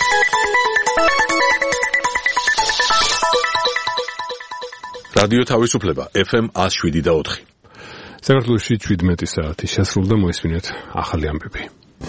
რადიო თავისუფლება FM 107.4. საქართველოში 17 საათი შესრულდა, მოისმინეთ ახალი ამბები.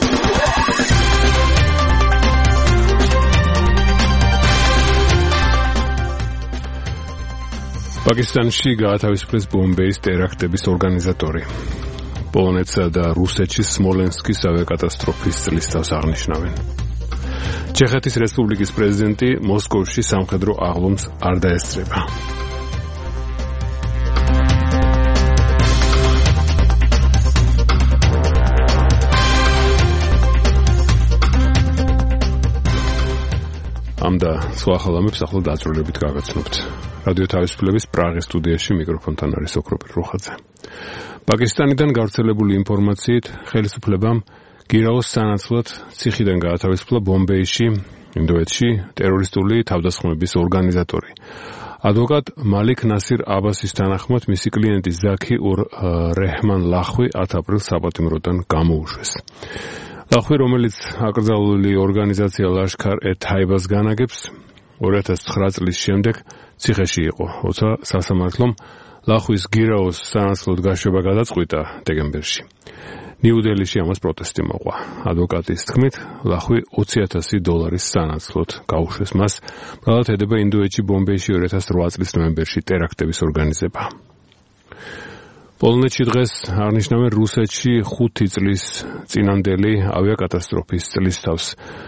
პაკისტანში გაათავისუფლეს ბომბეის ტერაქტების ორგანიზატორი. პოლონეთსა და რუსეთში სმოლენსკის ავიაკატასტროფის წლისთავს აღნიშნავენ. ჩეხეთის რესპუბლიკის პრეზიდენტი მოსკოვში სამხედრო აღლომს არ დაესწრება. ამდა სხვა ხალხებს ახლა დაწვრილებით გაგაცნობთ. რადიო თავისუფლების პრაღის სტუდიაში მიკროფონთან არის ოქროპირ რუხაძე. პაკისტანიდან გავრცელებული ინფორმაციით ხელისუფლებამ გირაოს სანაცვლოდ ციხიდან გაათავისუფლა ბომბეიში, ინდოეთში ტერორისტული თავდასხმების ორგანიზატორი. ადვოკატ მალიქ ნასირ აბასის თანახმად მისი კლიენტი ზაქი ურ რეჰმან ლახვი 10 აპრილს საპატიმროდან გამოუშვეს. ლახვი, რომელიც აკრძალული ორგანიზაცია ლაშქარ-ე-თაიბას განაგებს, 2009 წლის შემდეგ ციხეში იყო, როცა სასამართლომ ლახვის გირაოს სანაცვლოდ გაშვება გადაწყვიტა დეკემბერში. ნიუ-დელიში ამას პროტესტი მოყვა. ადვოკატის თქმით, ლახვი $20,000 სანაცვლოდ გაუშვეს მას, ბრალად ედება ინდოეთში ბომბეიში 2008 წლის ნოემბერში ტერაქტების ორგანიზება. პოლონეთში დღეს აღნიშნავენ რუსეთში 5 წლის წინანდელი ავიაკატასტროფის წლისთავს.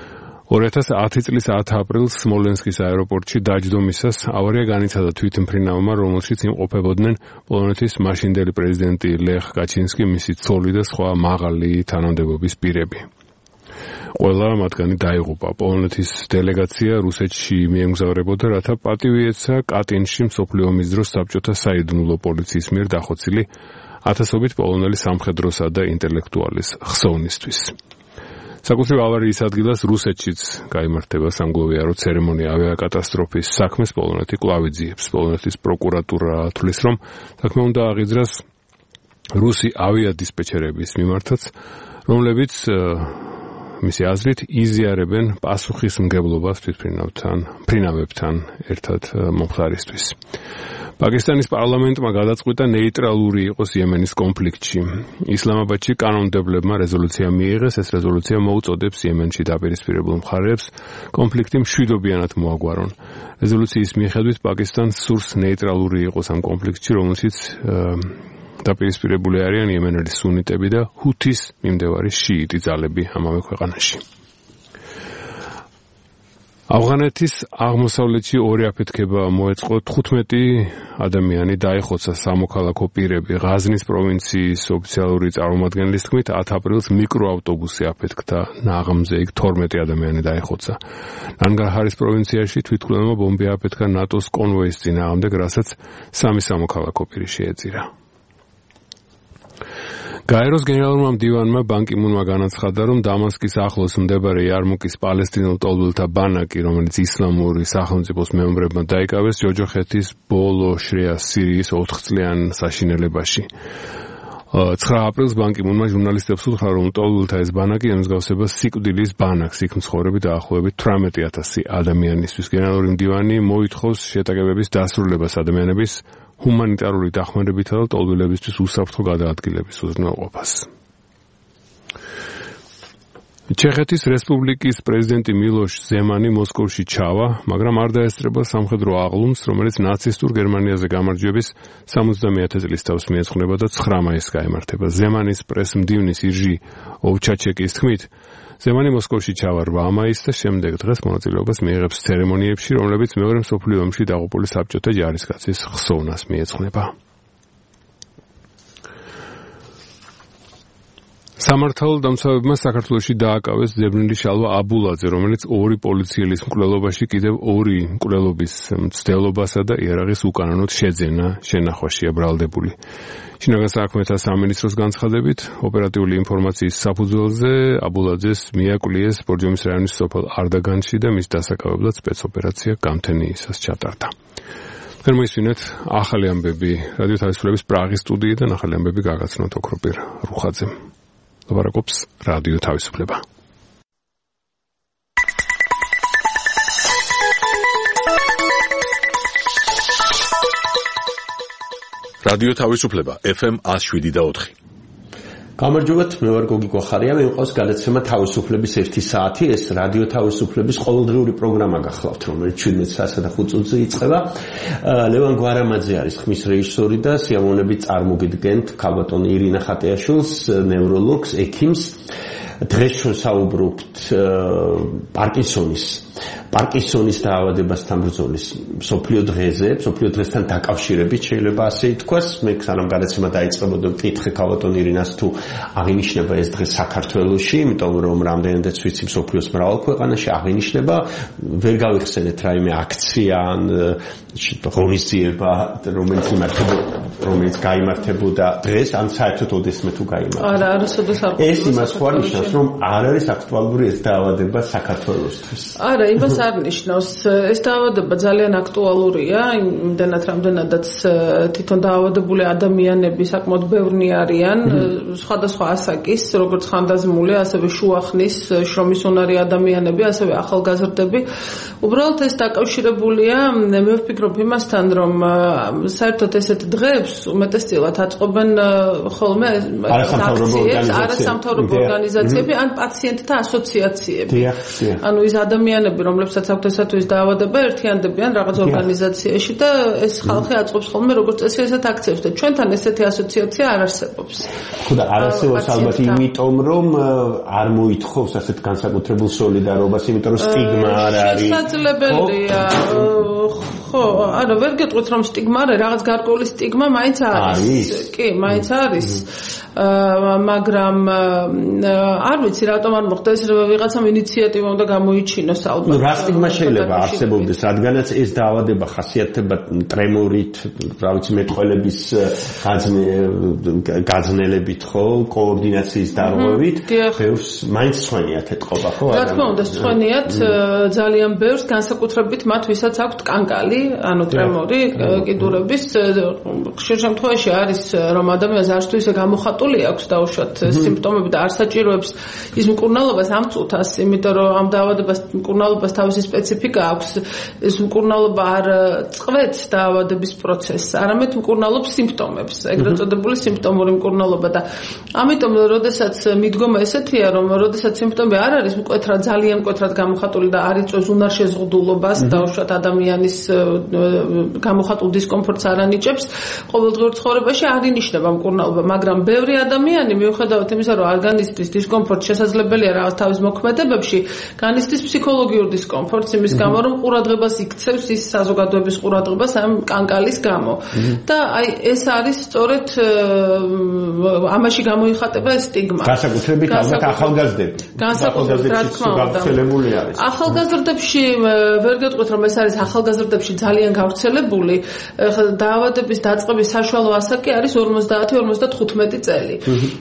2010 წლის 10 აპრილს სმოლენსკის აეროპორტში დაჯდომისას ავარია განიცადა თვითმფრინავმა, რომელშიც იმყოფებოდნენ პოლონეთის მაშინდელი პრეზიდენტი ლეხ კაჩინსკი, მისი ცოლი და სხვა მაღალი თანამდებობის პირები. ყველა მათგანი დაიღუპა. პოლონეთის დელეგაცია რუსეთში მიემგზავრებოდა, რათა პატივი ეცა კატინში მსოფლიო ომის დროს საბჭოთა საიდუმლო პოლიციის მიერ დახოცილი ათასობით პოლონელი სამხედროსა და ინტელექტუალის ხსოვნისთვის. საკუთრივ ავარიის ადგილას რუსეთშიც გაიმართება სამგლოვიარო ცერემონია ავიაკატასტროფის საქმეს პოლონეთი კვლავ იძიებს. პოლონეთის პროკურატურა თვლის, რომ საქმე უნდა აღიძრას რუსი ავიადისპეჩერების მიმართაც, რომლებიც მისი აზრით იზიარებენ პასუხისმგებლობას თვითმფრინავებთან ერთად მომხდარისთვის. პაკისტანის პარლამენტმა გადაწყვიტა ნეიტრალური იყოს იემენის კონფლიქტში. ისლამაბადში კანონმდებლებმა რეზოლუცია მიიღეს. ეს რეზოლუცია მოუწოდებს იემენში დაპირისპირებულ მხარეებს კონფლიქტი მშვიდობიანად მოაგვარონ. რეზოლუციის მიხედვით პაკისტანს სურს ნეიტრალური იყოს ამ კონფლიქტში, რომელშიც დაპირისპირებული არიან იემენელი სუნიტები და ჰუთის მიმდევარი შიიტი ძალები ამავე ქვეყანაში. ავღანეთის აღმოსავლეთში ორი აფეთქება მოეწყო, 15 ადამიანი დაიხოცა სამოქალაქო პირები. ღაზნის პროვინციის ოფიციალური წარმომადგენლის თქმით, 10 აპრილს მიკროავტობუსი აფეთქდა ნაღმზე, იქ 12 ადამიანი დაიხოცა. ნანგარჰარის პროვინციაში თვითმფრინავმა ბომბი აფეთქა ნატოს კონვოის წინააღმდეგ, რასაც 3 სამოქალაქო პირი შეეწირა. გაეროს გენერალურმა მდივანმა ბან კი მუნმა განაცხადა, რომ დამასკის ახლოს მდებარე იარმუკის პალესტინელ ტოლბელთა ბანაკი, რომელიც ისლამური სახელმწიფოს მეომრებმა დაიკავეს, ჯოჯოხეთის ბოლო შრეა სირიის 4 წლიან საშინელებაში. 9 აპრილს ბან კი მუნმა ჟურნალისტებს უთხრა, რომ ტოლბელთა ეს ბანაკი ემსგავსება სიკვდილის ბანაკს, იქ მცხოვრები დაახლოებით 18,000 ადამიანისთვის. გენერალური მდივანი მოითხოვს შეტაკებების დასრულებას ადამიანების ჰუმანიტარული დახმარებითა და ტოლბელებისთვის უსაფრთხო გადაადგილების უზრუნველყოფას. ჩეხეთის რესპუბლიკის პრეზიდენტი მილოშ ზემანი მოსკოვში ჩავა, მაგრამ არ დაესწრება სამხედრო აღლუმს, რომელიც ნაცისტურ გერმანიაზე გამარჯვების 70 წლის თავს მიეძღვნება და 9 მაისს გაემართება. ზემანის პრესმდივნის ირჟი ოვჩაჩეკის თქმით, ზემანი მოსკოვში ჩავა 8 მაისს და შემდეგ დღეს მონაწილეობას მიიღებს ცერემონიებში, რომლებიც მეორე მსოფლიო ომში დაღუპული საბჭოთა ჯარისკაცის ხსოვნას მიეძღვნება. სამართალდამცავებმა საქართველოში დააკავეს ძებნილი შალვა აბულაძე, რომელიც 2 პოლიციელის მკვლელობაში კიდევ 2 მკვლელობის მცდელობასა და იარაღის უკანონოდ შეძენა შენახვაშია ბრალდებული. შინაგან საქმეთა სამინისტროს განცხადებით, ოპერატიული ინფორმაციის საფუძველზე აბულაძეს მიაკლიეს ბორჯომის რაიონის სოფელ არდაგანში და მის დასაკავებლად სპეცოპერაცია გამთენიისას ჩატარდა. თქვენ მოისმინეთ ახალი ამბები რადიო თავისუფლების პრაღის სტუდიიდან, ახალი ამბები გაგაცნოთ ოქროპირ რუხაძემ. ლაპარაკობს რადიო თავისუფლება. რადიო თავისუფლება FM 107.4. გამარჯობათ, მე ვარ გოგი კოხარია, მე მყავს გადაცემა თავისუფლების 1 საათი, ეს რადიო თავისუფლების ყოველდღიური პროგრამა გახლავთ, რომელიც 17:05 იწყება. ლევან გვარამაძე არის ხმის რეჟისორი და სიამოვნებით წარმოგიდგენთ ქალბატონ ირინა ხატიაშვილს, ნევროლოგს, ექიმს. დღეს ჩვენ საუბრობთ პარკინსონის დაავადებასთან ბრძოლის მსოფლიო დღესთან დაკავშირებით შეიძლება ასე ითქვას. მე სანამ გადაცემა დაიწყებოდა მკითხე ქალბატონ ირინას თუ აღინიშნება ეს დღე საქართველოში, იმიტომ რომ რამდენადაც ვიცი მსოფლიოს მრავალ ქვეყანაში აღინიშნება, ვერ გავიხსენეთ რაიმე აქცია ან ღონისძიება, რომელიც გაიმართებოდა დღეს, ან საერთოდ ოდესმე თუ გაიმართა. არა, არასოდეს არ ეს იმას ხო ნიშნავს, რომ არ არის აქტუალური ეს დაავადება საქართველოსთვის. არა, იმას არ ნიშნავს. ეს დაავადება ძალიან აქტუალურია, იმდენად რამდენადაც თვითონ დაავადებული ადამიანები საკმაოდ ბევრნი არიან, სხვადასხვა ასაკის, როგორც ხანდაზმული, ასევე შუახნის, შრომის უნარი ადამიანები, ასევე ახალგაზრდები. უბრალოდ ეს დაკავშირებულია, მე ვფიქრობ იმასთან, რომ საერთოდ ესეთ დღეებს უმეტესწილად აწყობენ ხოლმე არასამთავრობო ორგანიზაციები ან პაციენტთა ასოციაციები. ანუ ის ადამიანები, რომლებსაც აქვთ ესათვის დაავადება, ერთიანდებიან რაღაც ორგანიზაციაში და ეს ხალხი აწყობს ხოლმე როგორც წესრიგად აქციებს და ჩვენთან ესეთი ასოციაცია არ არსებობს. ხო და არ არსებობს ალბათ იმიტომ, რომ არ მოითხოვს ასეთ განსაკუთრებულ სოლიდარობას, იმიტომ რომ სტიგმა არ არის. შესაძლებელია. ხო, არა, ვერ გეტყვით რომ სტიგმა არის, რაღაც გარკვეული სტიგმა მაინც არის. კი, მაინც არის. მაგრამ არ ვიცი რატომ არ მოხდა ეს ვიღაცამ ინიციატივა უნდა გამოიჩინოს ალბათ. რა სტიგმა შეიძლება არსებობდეს, რადგანაც ეს დაავადება ხასიათდება ტრემორით, რა ვიცი, მეტყველების გაძნელებით, ხო, კოორდინაციის დარღვევით, ბევრს მაინც სხვენიათ ეთყობა, ხო? რა თქმა უნდა, სხვენიათ, ძალიან ბევრს, განსაკუთრებით მათ, ვისაც აქვთ კანკალი, ანუ ტრემორი, კიდურების, ხშირ შემთხვევაში არის, რომ ადამიანს არც თუ ისე გამოხატული აქვს დაუშვათ სიმპტომები და არ საჭიროებს ის მკურნალობას ამ წუთას, იმიტომ რომ ამ დაავადებას მკურნალობას თავისი სპეციფიკა აქვს. ეს მკურნალობა არ წყვეტს დაავადების პროცესს, არამედ მკურნალობს სიმპტომებს, ეგრეთ წოდებული სიმპტომური მკურნალობა და ამიტომ როდესაც მიდგომა ესეთია, რომ როდესაც სიმპტომები არ არის მკვეთრად, ძალიან მკვეთრად გამოხატული და არ იწვევს უნარ შეზღუდულობას, დაუშვათ ადამიანის გამოხატულ დისკომფორტს არ ანიჭებს, ყოველდღიურ ცხოვრებაში არ ინიშნება მკურნალობა, მაგრამ ბევრი ადამიანი მიუხედავად იმისა, რომ არ განიცდის დისკომფორტს, შესაძლებელია რაღაც თავის მოქმედებებში, განიცდის ფსიქოლოგიურ დისკომფორტს იმის გამო, რომ ყურადღებას იქცევს ის საზოგადოების ყურადღებას ამ კანკალის გამო. და აი ეს არის სწორედ ამაში გამოიხატება ეს სტიგმა. განსაკუთრებით ალბათ ახალგაზრდები. განსაკუთრებით რა თქმა უნდა. გავრცელებული არის. ახალგაზრდებში ვერ გეტყვით რომ ეს არის ახალგაზრდებში ძალიან გავრცელებული. დაავადების დაწყების საშუალო ასაკი არის 50-55 წელი.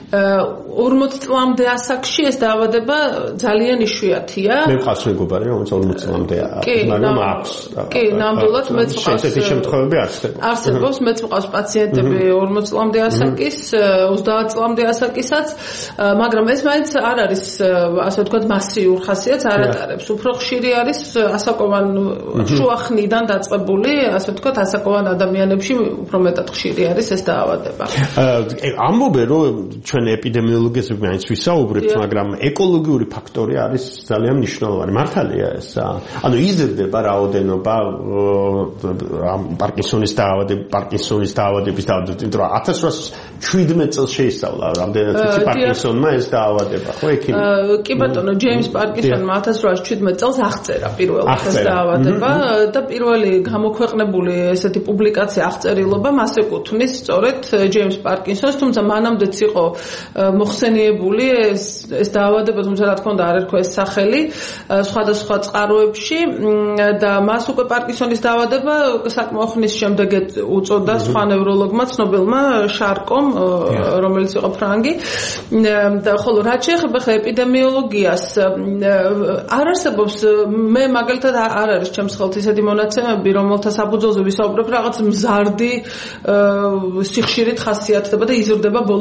40 წლამდე ასაკში ეს დაავადება ძალიან იშვიათია. მე მყავს მეგობარი, რომელიც 40 წლამდეა, მაგრამ აქვს. კი, ნამდვილად მეც მყავს. ესეთი შემთხვევები არსებობს. არსებობს, მეც მყავს პაციენტები 40 წლამდე ასაკის, 30 წლამდე ასაკისაც, მაგრამ ეს მაინც არ არის, ასე ვთქვათ, მასიურ ხასიათს არ ატარებს. უფრო ხშირი არის ასაკოვან შუახნიდან დაწყებული, ასე ვთქვათ, ასაკოვან ადამიანებში უფრო მეტად ხშირი არის ეს დაავადება. ამბობენ, რომ ჩვენ ეპიდემიოლოგიაზე მაინც ვისაუბრებთ, მაგრამ ეკოლოგიური ფაქტორი არის ძალიან მნიშვნელოვანი. მართალია ეს? ანუ იზრდება რაოდენობა პარკინსონის დაავადების, იმიტომ რომ 1817 წელს შეისწავლა რამდენად ვიცი პარკინსონმა ეს დაავადება, ხო, ექიმი? კი ბატონო, ჯეიმს პარკინსონმა 1817 წელს აღწერა პირველად ეს დაავადება და პირველი გამოქვეყნებული ესეთი პუბლიკაცია აღწერილობა მას ეკუთვნის სწორედ ჯეიმს პარკინსონს, თუმცა მანამდეც იყო მოხსენიებული ეს დაავადება, თუმცა რა თქმა უნდა არ ერქვა ეს სახელი სხვადასხვა წყაროებში და მას უკვე პარკინსონის დაავადება საკმაო ხნის შემდეგ უწოდა სხვა ნევროლოგმა ცნობილმა შარკომ, რომელიც იყო ფრანგი. და ხოლო რაც შეეხება ეპიდემიოლოგიას, არ არსებობს, მე მაგალითად არ არის ჩემს ხელთ ისეთი მონაცემები, რომელთა საფუძველზე ვისაუბრებ რაღაც მზარდი სიხშირით ხასიათდება და იზრდება ბოლო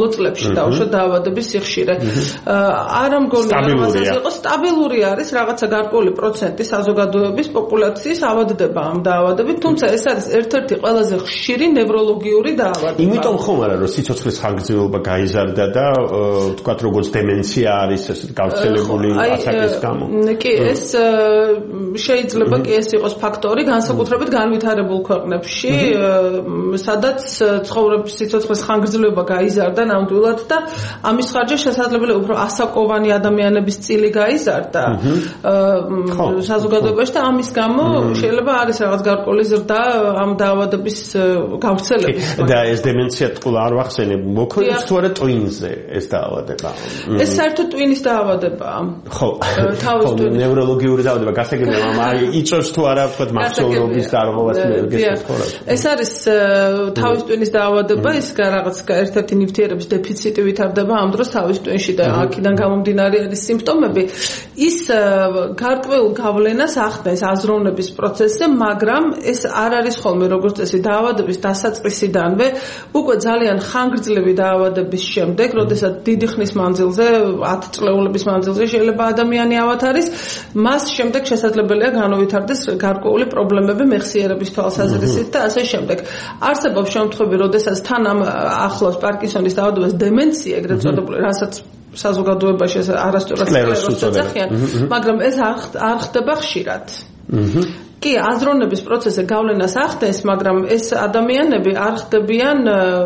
წლებში დაუშვათ დაავადების სიხშირე. არა მგონია რომ ასე იყოს, სტაბილური არის რაღაცა გარკვეული პროცენტი საზოგადოების პოპულაციის ავადდება ამ დაავადებით, თუმცა ეს არის ერთ-ერთი ყველაზე ხშირი ნევროლოგიური დაავადება. იმიტომ ხომ არა რომ სიცოცხლის ხანგრძლივობა გაიზარდა და თქვათ როგორც დემენცია არის ეს გავრცელებული ასაკის გამო. კი, ეს შეიძლება კი ეს იყოს ფაქტორი, განსაკუთრებით განვითარებულ ქვეყნებში, სადაც ცხოვრების სიცოცხლის ხანგრძლივობა გაიზარდა ნამდვილად და ამის ხარჯზე შესაძლებელია უფრო ასაკოვანი ადამიანების წილი გაიზარდა საზოგადოებაში და ამის გამო შეიძლება არის რაღაც გარკვეული ზრდა ამ დაავადების გავრცელების. და ეს დემენცია თქო არ ვახსენებ, მოქმედებს თუ არა ტვინზე ეს დაავადება. ეს საერთოდ ტვინის დაავადებაა. ხო, ნევროლოგიური დაავადება გასაგებია, იწევს თუ არა თქვა მახსოვრობის დარღვევას მეგესწორებს. ეს არის თავის ტვინის დაავადება, ის რაღაც ერთ-ერთი ნივთიერების დეფიციტი ვითარდება ამ დროს თავის ტვინში და აქედან გამომდინარე არის სიმპტომები. ის გარკვეულ გავლენას ახდენს აზროვნების პროცესზე, მაგრამ ეს არ არის ხოლმე როგორც წესი დაავადების დასაწყისიდანვე, უკვე ძალიან ხანგრძლივი დაავადების შემდეგ, როდესაც დიდი ხნის მანძილზე, 10 წლეულების მანძილზე შეიძლება ადამიანი ავად არის, მას შემდეგ შესაძლებელია განუვითარდეს გარკვეული პრობლემები მეხსიერების თვალსაზრისით და ასე შემდეგ. არსებობს შემთხვევები, როდესაც თან ამ ახლავს პარკინსონის დაავადებას დემენცია, ეგრეთ წოდებული, რასაც საზოგადოებაში არასწორად სკლეროზს ეძახიან, მაგრამ ეს არ ხდება ხშირად. კი, აზროვნების პროცესზე გავლენას ახდენს, მაგრამ ეს ადამიანები არ ხდებიან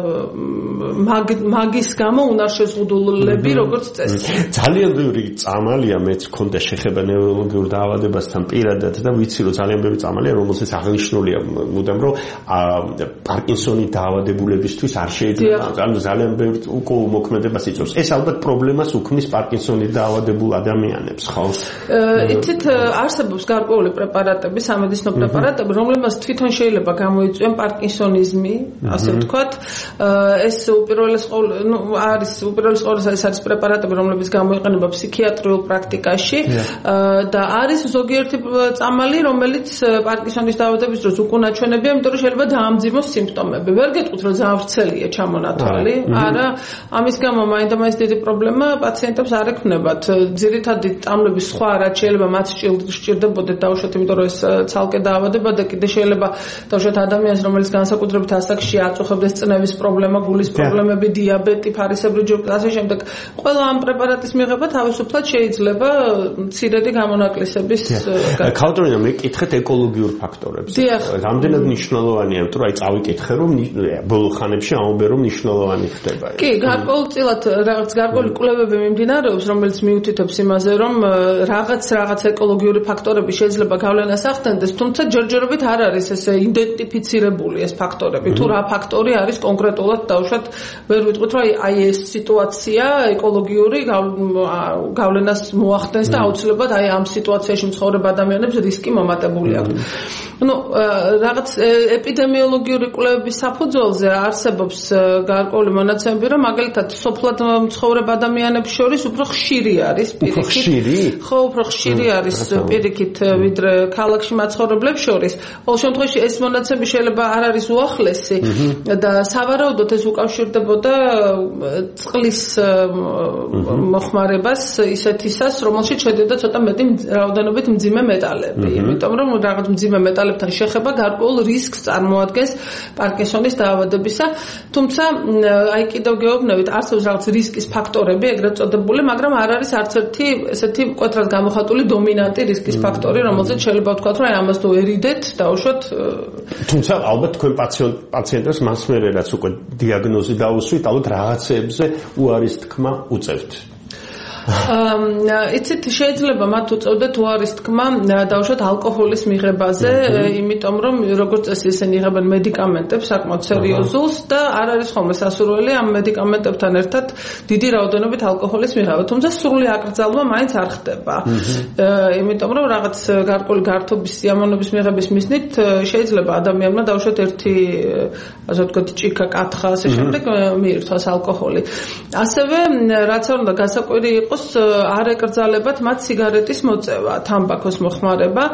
მაგის გამო უნარშეზღუდულები, როგორც წესი. ძალიან ბევრი წამალია მეც მქონდა შეხება ნევროლოგიურ დაავადებასთან პირადად და ვიცი რომ ძალიან ბევრი წამალია, რომელსაც აღნიშნულია მუდამ რომ პარკინსონი დაავადებულებისთვის არ შეიძლება, ანუ ძალიან ბევრი უკმოქმედებას იწვევს. ეს ალბათ პრობლემას უქმნის პარკინსონი დაავადებულ ადამიანებს, ხო? იცით, არსებობს გარკვეული პრეპარატები, სამედიცინო პრეპარატები, რომლებმაც თვითონ შეიძლება გამოიწვიონ პარკინსონიზმი, ასე ვთქვათ. ეს უპირველეს ყოვლისა ეს არის პრეპარატები, რომლებიც გამოიყენება ფსიქიატრიულ პრაქტიკაში და არის ზოგიერთი წამალი, რომელიც პარკინსონის დაავადების დროს უკუნაჩვენებია, იმიტომ რომ შეიძლება დაამძიმოს სიმპტომები. ვერ გეტყვით, რომ ძალიან ვრცელია ჩამონათვალი, არა, ამის გამო მაინდა-მაინც დიდი პრობლემა პაციენტებს არ ექმნებათ. ძირითადი წამლების სხვა რაც შეიძლება მათ სჭირდებოდეთ დაუშვათ, იმიტომ რომ ეს ცალკე დაავადება და კიდე შეიძლება დაუშვათ ადამიანს, რომელიც განსაკუთრებით ასაკში აწუხებდეს წნევის პრობლემა, გულის პრობლემები, დიაბეტი, ფარისებრი ჯგუფი, ასე შემდეგ. ყველა ამ პრეპარატის მიღება თავისუფლად შეიძლება მცირედი გამონაკლისების ქალწულინა მეკითხეთ ეკოლოგიურ ფაქტორებს. რამდენად მნიშვნელოვანია, იმიტომ რომ აი წავიკითხე რომ ბოლო ხანებში ამბობენ რომ მნიშვნელოვანი ხდება ეს. კი, გარკვეულწილად რაღაც გარკვეული კვლევები მიმდინარეობს, რომელიც მიუთითებს იმაზე, რომ რაღაც ეკოლოგიური ფაქტორები შეიძლება გავლენას ახდენდეს, თუმცა ჯერჯერობით არ არის ესე იდენტიფიცირებული ეს ფაქტორები. თუ რა ფაქტორი არის კონკრეტულად დაუშვათ, ვერ ვიტყვით, რომ აი ეს სიტუაცია ეკოლოგიური გავლენას მოახდენს და აუცილებლად აი ამ სიტუაციაში მცხოვრებ ადამიანებს რისკი მომატებული აქვს. რაღაც ეპიდემიოლოგიური კვლევების საფუძველზე არსებობს გარკვეული მონაცემები, რომ მაგალითად სოფლად მცხოვრებ ადამიანებს შორის უფრო ხშირი არის პირიქით. ხო, უფრო ხშირი არის პირიქით ვიდრე ქალაქში მაცხოვრებლებს შორის. ყოველ შემთხვევაში ეს მონაცემები შეიძლება არ არის უახლესი და სავარაუდოდ ეს უკავშირდებოდა წყლის მოხმარებას ისეთისას, რომელშიც შედიოდა ცოტა მეტი რაოდენობით მძიმე მეტალები. იმიტომ რომ რაღაც მძიმე მეტალებთან შეხება გარკვეულ რისკს წარმოადგენს პარკინსონის დაავადებისა. თუმცა აი კიდევ გეუბნებით, არსებობს რაღაც რისკის ფაქტორები, ეგრეთ წოდებული, მაგრამ არ არის არც ერთი ესეთი მკვეთრად გამოხატული დომინანტი რისკის ფაქტორი, რომელზეც შეიძლება ვთქვათ, რომ აი ამას თუ ერიდეთ, დაუშვათ. თუმცა ალბათ თქვენ პაციენტებს მასმერერაც უკვე დიაგნოზი დაუსვით, ალბათ რაღაცეებზე უარის თქმა უწევთ. იცით, შეიძლება მათ უწევდეთ უარის თქმა დაუშვათ ალკოჰოლის მიღებაზე, იმიტომ რომ როგორც წესი ისინი იღებენ მედიკამენტებს საკმაოდ სერიოზულს და არ არის ხოლმე სასურველი ამ მედიკამენტებთან ერთად დიდი რაოდენობით ალკოჰოლის მიღება, თუმცა სრული აკრძალვა მაინც არ ხდება. იმიტომ რომ რაღაც გარკვეული გართობის სიამოვნების მიღების მიზნით შეიძლება ადამიანმა დაუშვათ ერთი ასე ვთქვათ ჭიქა, კათხა, ასე შემდეგ მიირთვას ალკოჰოლი. ასევე რაც არ უნდა გასაკვირი იყოს არ ეკრძალებათ მათ სიგარეტის მოწევა, თამბაქოს მოხმარება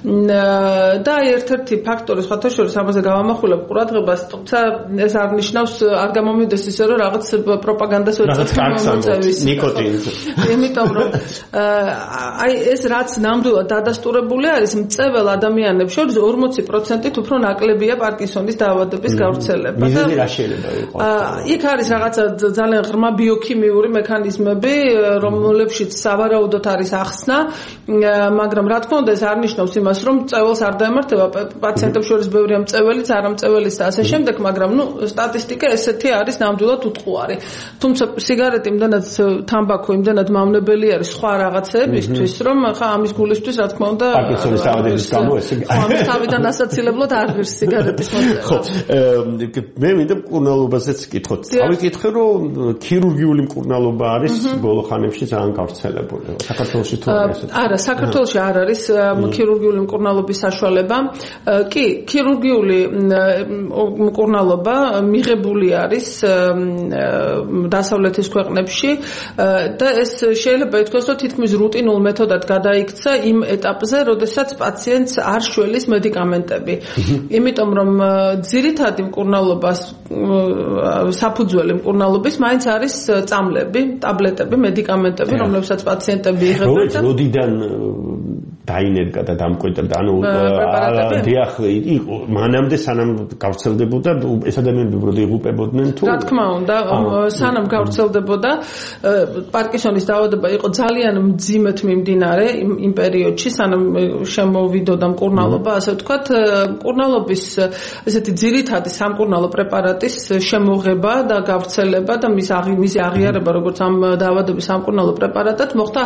და ერთ-ერთი ფაქტორი სხვათა შორის ამაზე გავამახვილებ ყურადღებას, თუმცა ეს არ ნიშნავს არ გამომიდეს ისე რომ რაღაც პროპაგანდას ვეწევთ ნიკოტინს. იმიტომ რომ აი ეს რაც ნამდვილად დადასტურებული არის მწეվել ადამიანებს შორის 40%-ით უფრო ნაკლებია პარკინსონის დაავადების გავრცელება. მიზეზი რა შეიძლება იყოს? იქ არის რაღაცა ძალიან ღრმა ბიოქიმიური მექანიზმები, რომლებშიც სავარაუდოდ არის ახსნა, მაგრამ რა თქმა უნდა ეს არ ნიშნავს იმას, რომ მწეველს არ დაემართება პაციენტებს შორის ბევრია მწეველიც, არამწეველიც და ასე შემდეგ, მაგრამ სტატისტიკა ესეთი არის ნამდვილად უტყუარი. თუმცა სიგარეტი იმდანაც თამბაქო იმდანად მავნებელი არის სხვა რაღაცეებისთვის, რომ ხა ამის გულისთვის რა თქმა უნდა პარკინსონის დაავადების გამო ესე ამის თავიდან ასაცილებლად არ ღირს სიგარეტის მოწევა. ხო, მე მინდა მკურნალობაზეც ვკითხოთ. წავიკითხე რომ ქირურგიული მკურნალობა არის ბოლო ხანებში ძალიან გავრცელებული. საქართველოში თუ არის? არა, საქართველოში არ არის ქირურგიული მკურნალობის საშუალება. კი, ქირურგიული მკურნალობა მიღებული არის დასავლეთის ქვეყნებში და ეს შეიძლება ითქვას, რომ თითქმის რუტინულ მეთოდად გადაიქცა იმ ეტაპზე, როდესაც პაციენტს არ შველის მედიკამენტები. იმიტომ რომ ძირითადი მკურნალობას საფუძველი მკურნალობის მაინც არის წამლები, ტაბლეტები, მედიკამენტები, რომლებსაც პაციენტები იღებენ და როდიდან დაინერგა და დამკვიდრდა, ანუ დიახ, მანამდე სანამ გავრცელდებოდა ეს ადამიანები უბრალოდ იღუპებოდნენ თუ რა თქმა უნდა, სანამ გავრცელდებოდა პარკინსონის დაავადება იყო ძალიან მძიმედ მიმდინარე იმ პერიოდში, სანამ შემოვიდოდა მკურნალობა, ასე ვთქვათ, მკურნალობის ესეთი ძირითადი სამკურნალო პრეპარატის შემოღება და გავრცელება და მისი აღიარება როგორც ამ დაავადების სამკურნალო პრეპარატად მოხდა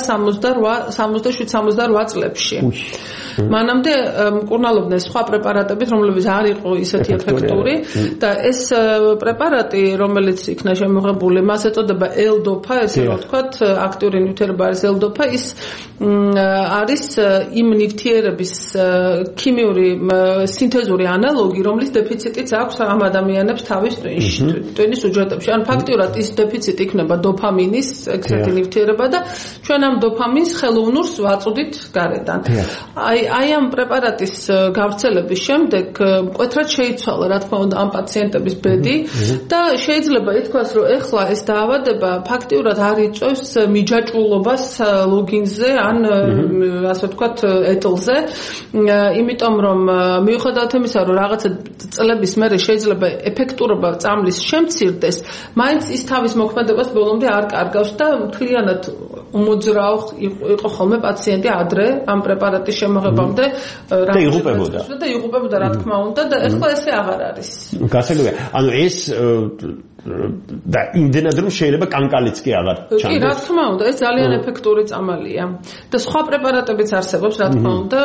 1967-68 წლებში. მანამდე მკურნალობდნენ სხვა პრეპარატებით, რომლებიც არ იყო ისეთი ეფექტური და ეს პრეპარატი, რომელიც იქნა შემოღებული, მას ეწოდება L-დოფა, ესე რომ ვთქვათ, აქტიური ნივთიერება არის L-დოფა, ის არის იმ ნივთიერების ქიმიური სინთეზური ანალოგი, რომლის დეფიციტიც აქვს ამ ადამიანებს თავის ტვინის უჯრედებში. ან ფაქტიურად ის დეფიციტი იქნება დოფამინის, ეგეთი ნივთიერება და ჩვენ ამ დოფამინს ხელოვნურს ვაწვდით გარედან. აი ამ პრეპარატის გავრცელების შემდეგ მკვეთრად შეიცვალა, რა თქმა უნდა, ამ პაციენტების ბედი და შეიძლება ითქვას, რომ ეხლა ეს დაავადება ფაქტიურად არ იწვევს მიჯაჭვულობას ლოგინზე ან ასე ვთქვათ ეტლზე, იმიტომ რომ მიუხედავად იმისა, რომ რაღაცა წლების მერე შეიძლება ეფექტურობა წამლის შემცირდეს, მაინც ის თავის მოქმედებას ბოლომდე არ კარგავს და მთლიანად უმოძრაო იყო ხოლმე პაციენტი ადრე ამ პრეპარატის შემოღებამდე და იღუპებოდა რა თქმა უნდა და ეხლა ესე აღარ არის. გასაგებია. ანუ ეს და იმდენად რომ შეიძლება კანკალიც კი აღარ ჩანდეს. კი, რა თქმა უნდა, ეს ძალიან ეფექტური წამალია. და სხვა პრეპარატებიც არსებობს, რა თქმა უნდა,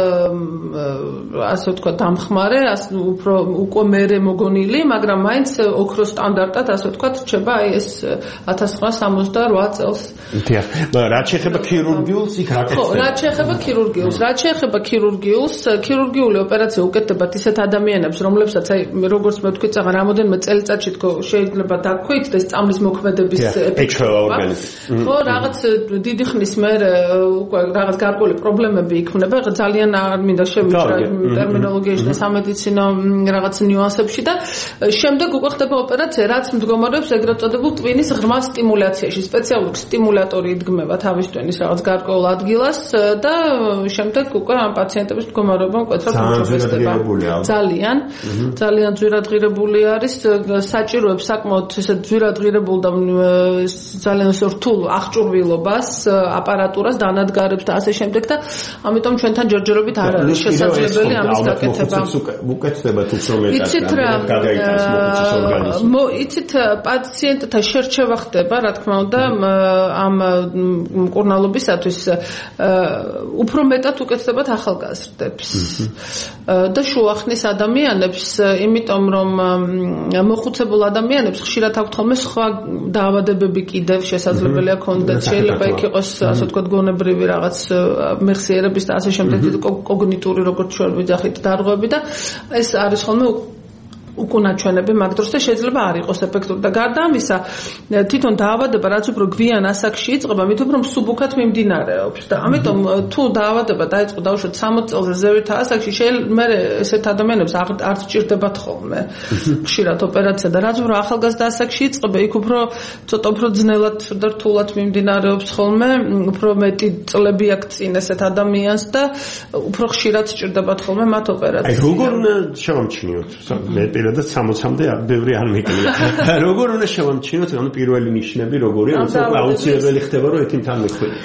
ასე ვთქვათ, დამხმარე, უფრო უკვე მერე მოგონილი, მაგრამ მაინც ოქროს სტანდარტად, ასე ვთქვათ, რჩება აი ეს 1968 წელს. დიახ. რაც შეეხება ქირურგიულს, იქ რა ხო, რაც შეეხება ქირურგიულს, ქირურგიული ოპერაცია უკეთდებათ ისეთ ადამიანებს, რომლებსაც აი როგორც მე ვთქვი, წაღა რამოდენიმე წელიწადში შეიძლება დაქვით ეს წამლის მოქმედების ეფექტობა. ხო, რაღაც დიდი ხნის მერე უკვე რაღაც გარკვეული პრობლემები იქნება, ძალიან არ მინდა შევიჭრა ტერმინოლოგიაში და სამედიცინო რაღაც ნიუანსებში და შემდეგ უკვე ხდება ოპერაცია, რაც მდგომარეობს ეგრეთ წოდებულ ტვინის ღრმა სტიმულაციაში, სპეციალური სტიმულატორი იდგმება თავის ტვინის რაღაც გარკვეულ ადგილას და შემდეგ უკვე ამ პაციენტების მდგომარეობა მკვეთრად უმჯობესდება. ძალიან ძვირადღირებული არის, საჭიროებს საკმაოდ ესე ძვირადღირებულ და ძალიან რთულ აღჭურვილობას, აპარატურას, დანადგარებს და ასე შემდეგ და ამიტომ ჩვენთან ჯერჯერობით არ არის შესაძლებელი ამის გაკეთება. უკეთდებათ უფრო მეტად გადაიტანს მოხუცის ორგანიზმი. იცით, პაციენტთა შერჩევა ხდება, რა თქმა უნდა, ამ მკურნალობისათვის უფრო მეტად უკეთდებათ ახალგაზრდებს და შუახნის ადამიანებს, იმიტომ რომ მოხუცებულ ადამიანებს ხშირად აქვთ ხოლმე სხვა დაავადებები კიდევ შესაძლებელია ქონდეთ, შეიძლება იქ იყოს ასე ვთქვათ გონებრივი რაღაც მეხსიერების და ასე შემდეგ კოგნიტური როგორც ჩვენ ვიძახით დარღვევები და ეს არის ხოლმე უკუნაჩვენები მაგ დროს და შეიძლება არ იყოს ეფექტური და გარდა ამისა თვითონ დაავადება რაც უფრო გვიან ასაკში იწყება მით უფრო მსუბუქად მიმდინარეობს და ამიტომ თუ დაავადება დაიწყო დაუშვათ 60 წელზე ზევით ასაკში შეიძლება ესეთ ადამიანებს არ სჭირდებათ ხოლმე ხშირად ოპერაცია და რაც უფრო ახალგაზრდა ასაკში იწყება იქ უფრო ცოტა უფრო ძნელად და რთულად მიმდინარეობს ხოლმე უფრო მეტი წლები აქვს წინ ესეთ ადამიანს და უფრო ხშირად სჭირდებათ ხოლმე მათ ოპერაცია. აი როგორ უნდა შევამჩნიოთ? მე პირადად 60-მდე ბევრი არ მეკლია. როგორ უნდა შევამჩნიოთ? ანუ პირველი ნიშნები როგორია? აუცილებელი ხდება რომ ეთიმ თან მეხვეწი.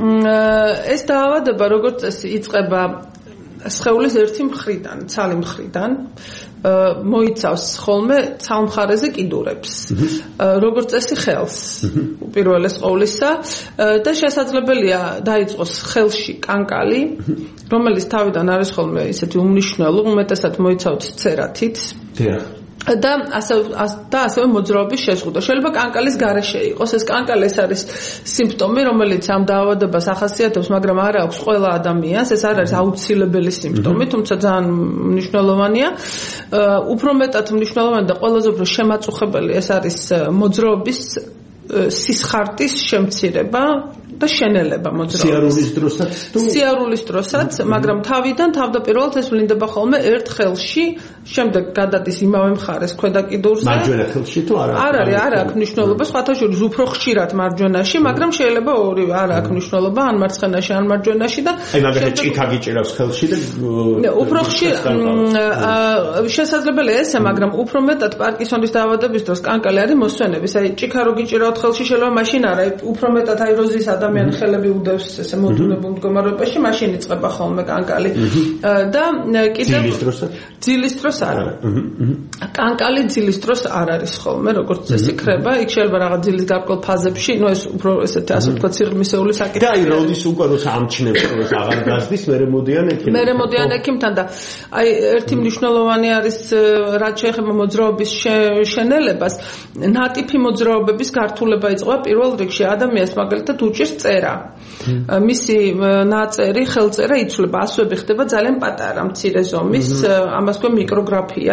ეს დაავადება როგორც წესი იწყება სხეულის ერთი მხრიდან, ცალი მხრიდან მოიცავს ხოლმე ცალმხარეზე კიდურებს. როგორც წესი ხელს პირველეს ყოვლისა და შესაძლებელია დაიწყოს ხელში კანკალი, რომელიც თავიდან არის ხოლმე ისეთი უმნიშვნელო, უმეტესად მოიცავს ცერათით. და ასევე მოძრაობის შეზღუდვა. შეიძლება კანკალის გარეშე იყოს. ეს კანკალი ეს არის სიმპტომი, რომელიც ამ დაავადებას ახასიათებს, მაგრამ არ აქვს ყველა ადამიანს. ეს არ არის აუცილებელი სიმპტომი, თუმცა ძალიან მნიშვნელოვანია. უფრო მეტად მნიშვნელოვანი და ყველაზე უფრო შემაწუხებელი ეს არის მოძრაობის სისხარტის შემცირება და შენელება მოძრაობის. სიარულის დროსაც, მაგრამ თავდაპირველად ეს ვლინდება ხოლმე ერთ ხელში, შემდეგ გადადის იმავე მხარეს ქვედა კიდურზე. მარჯვენა ხელში თუ არა? არ აქვს მნიშვნელობა, სხვათა შორის უფრო ხშირად მარჯვენაში, მაგრამ შეიძლება ორივე არ აქვს მნიშვნელობა, ან მარცხენაში, ან მარჯვენაში და აი მაგალითად ჭიქა გიჭირავს ხელში და უფრო ხშირად შესაძლებელია ესე, მაგრამ უფრო მეტად პარკინსონის დაავადების დროს კანკალი არის მოსვენების. აი ჭიქა რო გიჭირავთ ხელში შეიძლება მაშინ არა, უფრო მეტად აიროზის ადამიანი ხელები უდევს ესე მოდუნებულ მდგომარეობაში, მაშინ იწყება ხოლმე კანკალი. და კიდევ ძილის დროს არა. კანკალი ძილის დროს არ არის ხოლმე, როგორც წესი ქრება, იქ შეიძლება რაღაც ძილის გარკვეულ ფაზებში, ნუ ეს უფრო ესეთი ასე ვთქვათ სიღრმისეული საკითხია. და აი როდის უკვე როს ამჩნევს, როს აღარ გასდის, მერე მოდიან ექიმთან და აი ერთი მნიშვნელოვანი არის რაც შეეხება მოძრაობის შენელებას, ნატიფი მოძრაობების გართულება იწყება პირველ რიგში ადამიანს მაგალითად უჭირს წერა. მისი ნაწერი, ხელწერა იცვლება, ასოები ხდება ძალიან პატარა, მცირე ზომის, ამას ქვია მიკროგრაფია.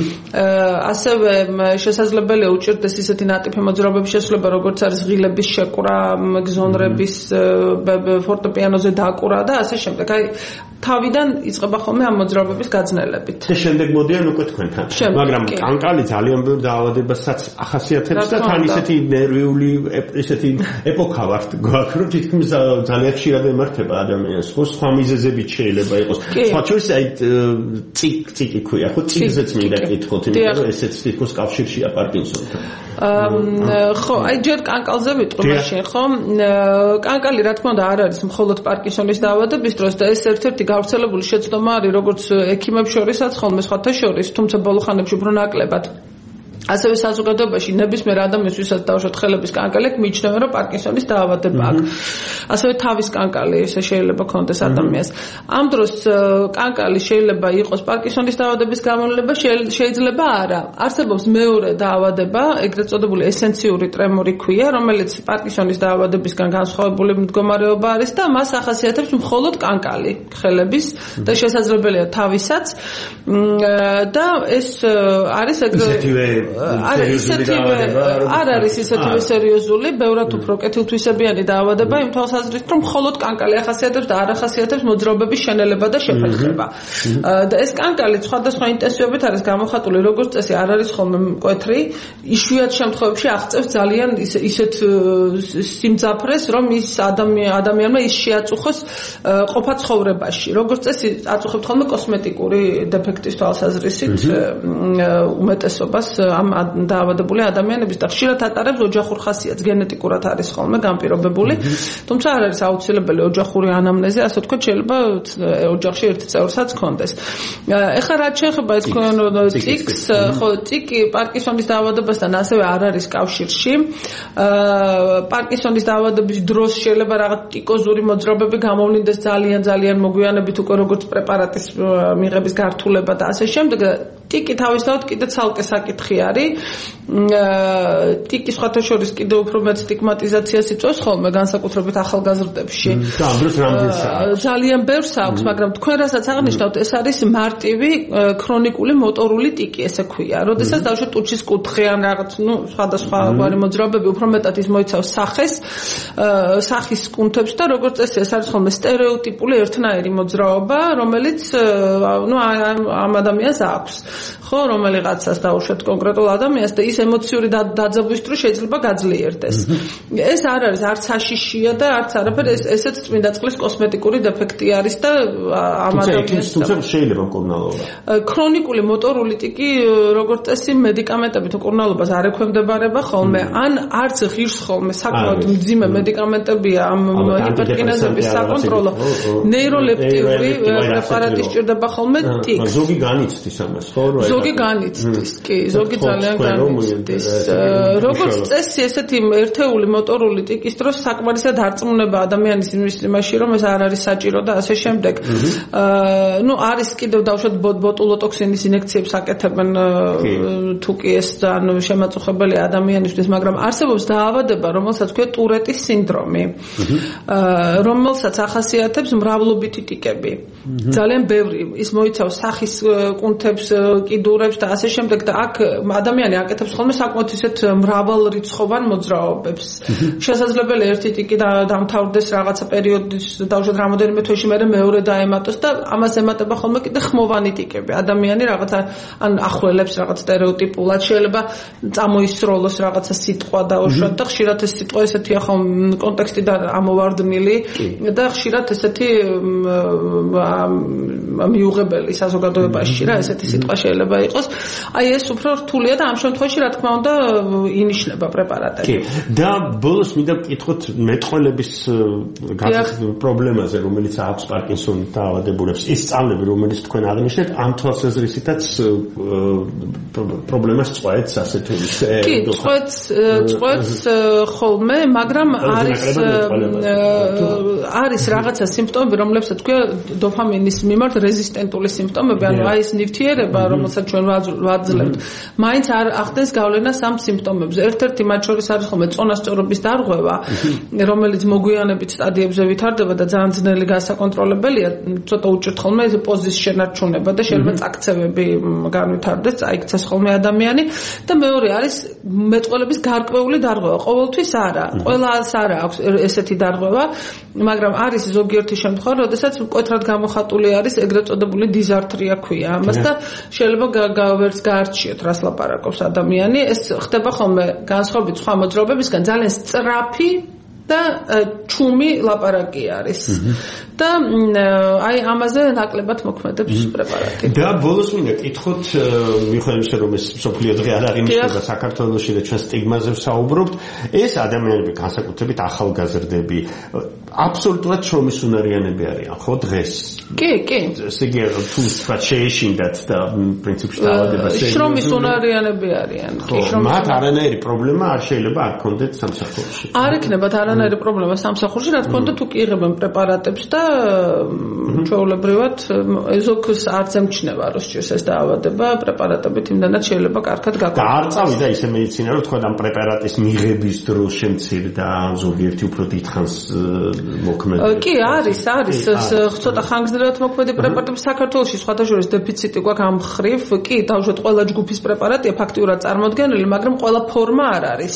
ასევე შესაძლებელია უჭირდეს ისეთი ნატიფი მოძრაობების შესრულება, როგორც არის ღილების შეკვრა, გზონრების, ფორტეპიანოზე დაკვრა და ასე შემდეგ. აი თავიდან იწყება ხოლმე ამ მოძრაობების გაძნელებით. და შემდეგ მოდიან უკვე თქვენთან. მაგრამ კანკალი ძალიან ბევრ დაავადებასაც ახასიათებს და თან ისეთი ნერვიული ესეთი ეპოქა ვართ გვაქვს, რომ თითქმის ძალიან ხშირად ემართება ადამიანს, ხო სხვა მიზეზებით შეიძლება იყოს. სხვა შორის აი ციკი ქვია, ხო ციკზეც მინდა კითხოთ, იმიტომ რომ ესეც თითქოს კავშირშია პარკინსონთან. ხო, აი ჯერ კანკალზე ვიტყვი მაშინ, ხო? კანკალი რა თქმა უნდა არ არის მხოლოდ პარკინსონის დაავადების დროს და ეს ერთ-ერთი გავრცელებული შეცდომა არის როგორც ექიმებს შორისაც, ხოლმე სხვათა შორის, თუმცა ბოლო ხანებში უფრო ნაკლებად. ასევე საზოგადოებაში ნებისმიერ ადამიანს ვისაც დავუშვათ ხელების კანკალი აქვს მიიჩნევა რომ პარკინსონის დაავადება აქვს. ასევე თავის კანკალი ესე შეიძლება კონდეს ადამიანს. ამ დროს კანკალი შეიძლება იყოს პარკინსონის დაავადების გამომვლება, შეიძლება არა. არსებობს მეორე დაავადება, ეგრეთ წოდებული ესენციური ტრემორი ქვია, რომელიც პარკინსონის დაავადებისგან განსხვავებული მდგომარეობა არის და მას ახასიათებს მხოლოდ კანკალი ხელების და შესაძლებელია თავისაც და ეს არის არ არის ისეთივე სერიოზული, ბევრად უფრო კეთილთვისებიანი დაავადება იმ თვალსაზრისით, რომ მხოლოდ კანკალი ახასიათებს და არ ახასიათებს მოძრაობების შენელება და შეფერხება. და ეს კანკალი სხვადასხვა ინტენსივობით არის გამოხატული, როგორც წესი არ არის ხოლმე მკვეთრი, იშვიათ შემთხვევებში აღწევს ძალიან ისეთ სიმძაფრეს, რომ ის ადამიანმა ის შეაწუხოს ყოფა ცხოვრებაში. როგორც წესი აწუხებთ ხოლმე კოსმეტიკური დეფექტის თვალსაზრისით უმეტესობას ამ დაავადებული ადამიანების და ხშირად ატარებს ოჯახურ ხასიათს, გენეტიკურად არის ხოლმე განპირობებული. თუმცა არ არის აუცილებელი ოჯახური ანამნეზი, ასე ვთქვათ, შეიძლება ოჯახში ერთი წევრსაც ჰქონდეს. ეხლა რაც შეეხება ეს ციკს, ხო, ციკი პარკინსონის დაავადებასთან ასევე არ არის კავშირში. პარკინსონის დაავადების დროს შეიძლება რაღაც ტიკოზური მოძრაობები გამოვლინდეს ძალიან მოგვიანებით უკვე როგორც პრეპარატის მიღების გართულება და ასე შემდეგ. ტიკი თავისთავად კიდე ცალკე საკითხი არის. ტიკი სხვათა შორის კიდევ უფრო მეტ სტიგმატიზაციას იწვევს ხოლმე განსაკუთრებით ახალგაზრდებში. და ამ დროს რამდენს ძალიან ბევრს აქვს, მაგრამ თქვენ რასაც აღნიშნავთ, ეს არის მარტივი ქრონიკული მოტორული ტიკი, ესე ქვია. როდესაც დავუშვათ ტუჩის კუთხე ან რაღაც, სხვადასხვაგვარი მოძრაობები, უფრო მეტად ის მოიცავს სახის კუნთებს და როგორც წესი ეს არის ხოლმე სტერეოტიპული ერთნაირი მოძრაობა, რომელიც ამ ადამიანს აქვს. ხო, რომელიღაცას დავუშვათ კონკრეტულ ადამიანს და ის ემოციური დაძაბვის დროს შეიძლება გაძლიერდეს. ეს არ არის არც საშიშია და არც არაფერი, ესეც წმინდა წყლის კოსმეტიკური დეფექტი არის და ამ ადამიანს თუმცა შეიძლება მკურნალობა. ქრონიკული მოტორული ტიკი როგორც წესი მედიკამენტებით მკურნალობას არ ექვემდებარება ხოლმე, ან არც ღირს ხოლმე საკმაოდ მძიმე მედიკამენტებია ამ ჰიპერკინეზების საკონტროლო. ნეიროლეპტიური პრეპარატი სჭირდება ხოლმე ტიკს. ზოგი განიცდის ამას, ხო? ზოგი განიცდის, კი, ზოგი ძალიან განიცდის. როგორც წესი, ესეთი ერთეული მოტორული ტიკის დროს საკმარისად არწმუნება ადამიანის იმაში, რომ ეს არ არის საჭირო და ასე შემდეგ. არის კიდევ დავუშვათ ბოტულოტოქსინის ინექციებს აკეთებენ თუ კი ეს ძალიან შემაწუხებელი ადამიანისთვის, მაგრამ არსებობს დაავადება, რომელსაც ქვია ტურეტის სინდრომი, რომელსაც ახასიათებს მრავლობითი ტიკები. ძალიან ბევრი, ის მოიცავს სახის კუნთებს, კიდურებს და ასე შემდეგ და აქ ადამიანი აკეთებს ხოლმე საკმაოდ ისეთ მრავალრიცხოვან მოძრაობებს. შესაძლებელია ერთი ტიკი დამთავრდეს რაღაცა პერიოდის დავუშვათ რამოდენიმე თვეში, მერე მეორე დაემატოს და ამას ემატება ხოლმე კიდე ხმოვანი ტიკები. ადამიანი რაღაცა ან ახველებს რაღაც სტერეოტიპულად, შეიძლება წამოისროლოს რაღაცა სიტყვა დაუშვათ და ხშირად ეს სიტყვა ესეთია ხომ კონტექსტიდან ამოვარდნილი და ხშირად ესეთი მიუღებელი საზოგადოებაში რა ესეთი სიტყვა შეიძლება იყოს. აი ეს უფრო რთულია და ამ შემთხვევაში რა თქმა უნდა ინიშნება პრეპარატები. კი. და ბოლოს მინდა ვკითხოთ მეტყველების პრობლემაზე, რომელიც აქვს პარკინსონის დაავადებულებს. ის სწავლები, რომელიც თქვენ აღნიშნეთ, ამ თვალსაზრისითაც პრობლემას წვეთს, ასე თუ ისე. კი, წვეთს ხოლმე, მაგრამ არის რაღაცა სიმპტომები, რომლებსაც ქვია დოფამინის მიმართ რეზისტენტული სიმპტომები, ანუ აი ეს ნივთიერება, რომელსაც ჩვენ ვაძლევთ, მაინც არ ახდენს გავლენას ამ სიმპტომებზე. ერთ-ერთი მათ შორის არის ხოლმე წონასწორობის დარღვევა, რომელიც მოგვიანებით სტადიებზე ვითარდება და ძალიან ძნელი გასაკონტროლებელია, ცოტა უჭირთ ხოლმე პოზის შენარჩუნება და შეიძლება წაქცევები განვითარდეს, წაიქცეს ხოლმე ადამიანი და მეორე არის მეტყველების გარკვეული დარღვევა. ყოველთვის არა, ყველას არა აქვს ესეთი დარღვევა, მაგრამ არის ზოგიერთი შემთხვევა, როდესაც მკვეთრად გამოხატული არის ეგრეთ წოდებული დიზართრია ქვია ამას და შეიძლება ვერც გაარჩიოთ რას ლაპარაკობს ადამიანი. ეს ხდება ხოლმე განსხვავებით სხვა მოძრაობებისგან ძალიან სწრაფი და ჩუმი ლაპარაკი არის. და აი ამაზე ნაკლებად მოქმედებს პრეპარატი. და ბოლოს მინდა კითხოთ, მიუხედავად იმისა, რომ ეს მსოფლიო დღე არ აღინიშნება საქართველოში და ჩვენ სტიგმაზე ვსაუბრობთ, ეს ადამიანები განსაკუთრებით ახალგაზრდები აბსოლუტურად შრომისუნარიანები არიან, ხო დღეს? კი. ესე იგი, თუ შეეშინდათ და პრინციპში დაავადებას შრომისუნარიანები არიან. მათ არანაირი პრობლემა არ შეიძლება არ ქონდეთ სამსახურში. არ ექნებათ არანაირი პრობლემა სამსახურში, რა თქმა უნდა, თუ კი იღებენ პრეპარატებს და ჩვეულებრივად ზოგს არც ემჩნევა რომ სჭირს ეს დაავადება პრეპარატებით იმდანაც შეიძლება კარგად გაკვეთოს. და არ წავიდა ისე მეცინა რომ თქვა ამ პრეპარატის მიღების დროს შემცირდა ზოგიერთი უფრო დიდხანს მოქმედება. კი, არის ცოტა ხანგრძლივად მოქმედი პრეპარატები საქართველოში სხვათა შორის დეფიციტი გვაქვს ამ მხრივ. კი, დავუშვათ ყველა ჯგუფის პრეპარატია ფაქტიურად წარმოდგენილი, მაგრამ ყველა ფორმა არ არის.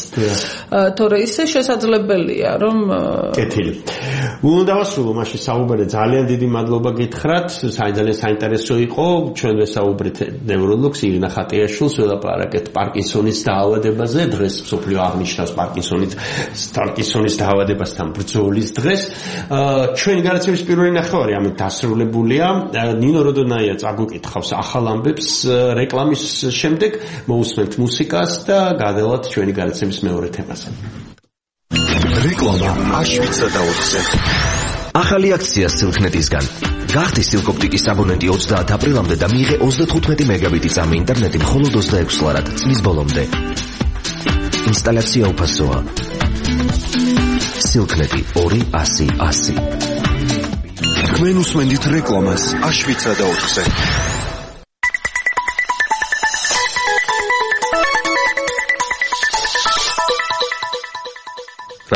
თორე ისე შესაძლებელია რომ კეთილი. უნდა დავასრულო მაშინ საუბარი, ძალიან დიდი მადლობა გითხრათ, ძალიან საინტერესო იყო. ჩვენ ვესაუბრეთ ნევროლოგს ირინა ხატიაშვილს, ველაპარაკეთ პარკინსონის დაავადებაზე, დღეს მსოფლიო აღნიშნავს პარკინსონის დაავადებასთან ბრძოლის დღეს. ჩვენი გადაცემის პირველი ნახევარი ამით დასრულებულია. ნინო როდონაია წაგვიკითხავს ახალ ამბებს რეკლამის შემდეგ, მოусმენთ მუსიკას და გადავალთ ჩვენი გადაცემის მეორე თემაზე. რეკლამა აშვიცა და 4-ზე. ახალი აქცია სილქნეტისგან. გახდი სილკოპტიკის აბონენტი 30 აპრილამდე და მიიღე 35 მეგაბიტი წამი ინტერნეტი მხოლოდ 26 ლარად წლის ბოლომდე. ინსტალაცია უფასოა. სილქნეტი 200-100. თქვენ უსმენთ რეკლამას აშვიცა და 4-ზე.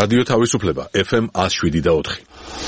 რადიო თავისუფლება FM 107.4.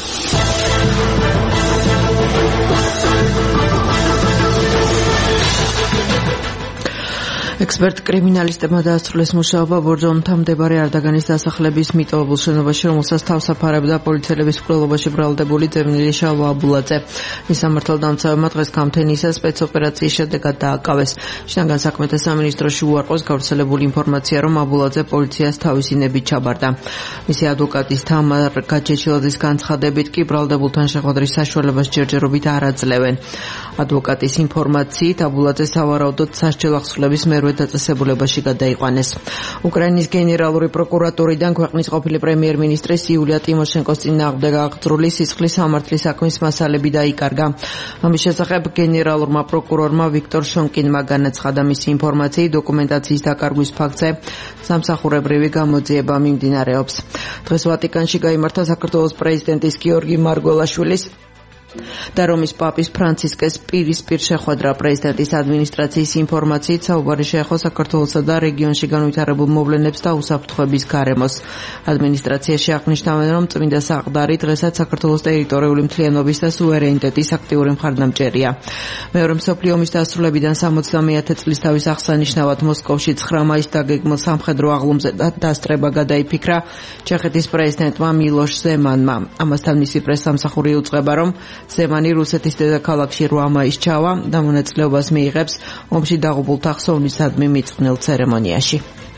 ექსპერტ კრიმინალისტებმა დაასრულეს მუშაობა ბორჯომთან მდებარე არდაგანის დასახლების მიტოვებულ შენობაში, რომელსაც თავს აფარებდა პოლიციელების მკვლელობაში ბრალდებული ძებნილი შალვა აბულაძე. ის სამართალდამცავებმა დღეს გამთენისა სპეცოპერაციის შედეგად დააკავეს. შინაგან საქმეთა სამინისტროში უარყოს გავრცელებული ინფორმაცია, რომ აბულაძე პოლიციას თავისი ნებით ჩაბარდა. მისი ადვოკატის თამარ გაჩეჩილაძის განცხადებით კი ბრალდებულთან შეხვედრის საშუალებას ჯერჯერობით არ აძლევენ. ადვოკატის ინფორმაციით აბულაძე სავარაუდოდ სასჯელ ახსნილების მერვე დაწესებულებაში გადაიყვანეს. უკრაინის გენერალური პროკურატურიდან ქვეყნის ყოფილი პრემიერ-მინისტრის იულია ტიმოშენკოს წინააღმდეგ აღძრული სისხლის სამართლის საქმის მასალები დაიკარგა. ამის შესახებ გენერალურმა პროკურორმა ვიქტორ შონკინმა განაცხადა, მისი ინფორმაციით დოკუმენტაციის დაკარგვის ფაქტზე სამსახურებრივი გამოძიება მიმდინარეობს. დღეს ვატიკანში გაიმართა საქართველოს პრეზიდენტის გიორგი მარგველაშვილის და რომის პაპის ფრანცისკეს პირისპირ შეხვედრა. პრეზიდენტის ადმინისტრაციის ინფორმაციით საუბარი შეეხო საქართველოსა და რეგიონში განვითარებულ მოვლენებს და უსაფრთხოების გარემოს. ადმინისტრაციაში აღნიშნავენ, რომ წმინდა საყდარი დღესაც საქართველოს ტერიტორიული მთლიანობის და სუვერენიტეტის აქტიური მხარდამჭერია. მეორე მსოფლიო ომის დასრულებიდან 70-ე წლის თავის აღსანიშნავად მოსკოვში 9 მაისს დაგეგმილ სამხედრო აღლუმზე დასწრება გადაიფიქრა ჩეხეთის პრეზიდენტმა მილოშ ზემანმა. ამასთან მისი პრესსამსახური იუწყება, რომ ზემანი რუსეთის დედაქალაქში 8 მაისს ჩავა და მონაწილეობას მიიღებს ომში დაღუპულთა ხსოვნისადმი მიწყვნილ ცერემონიაში.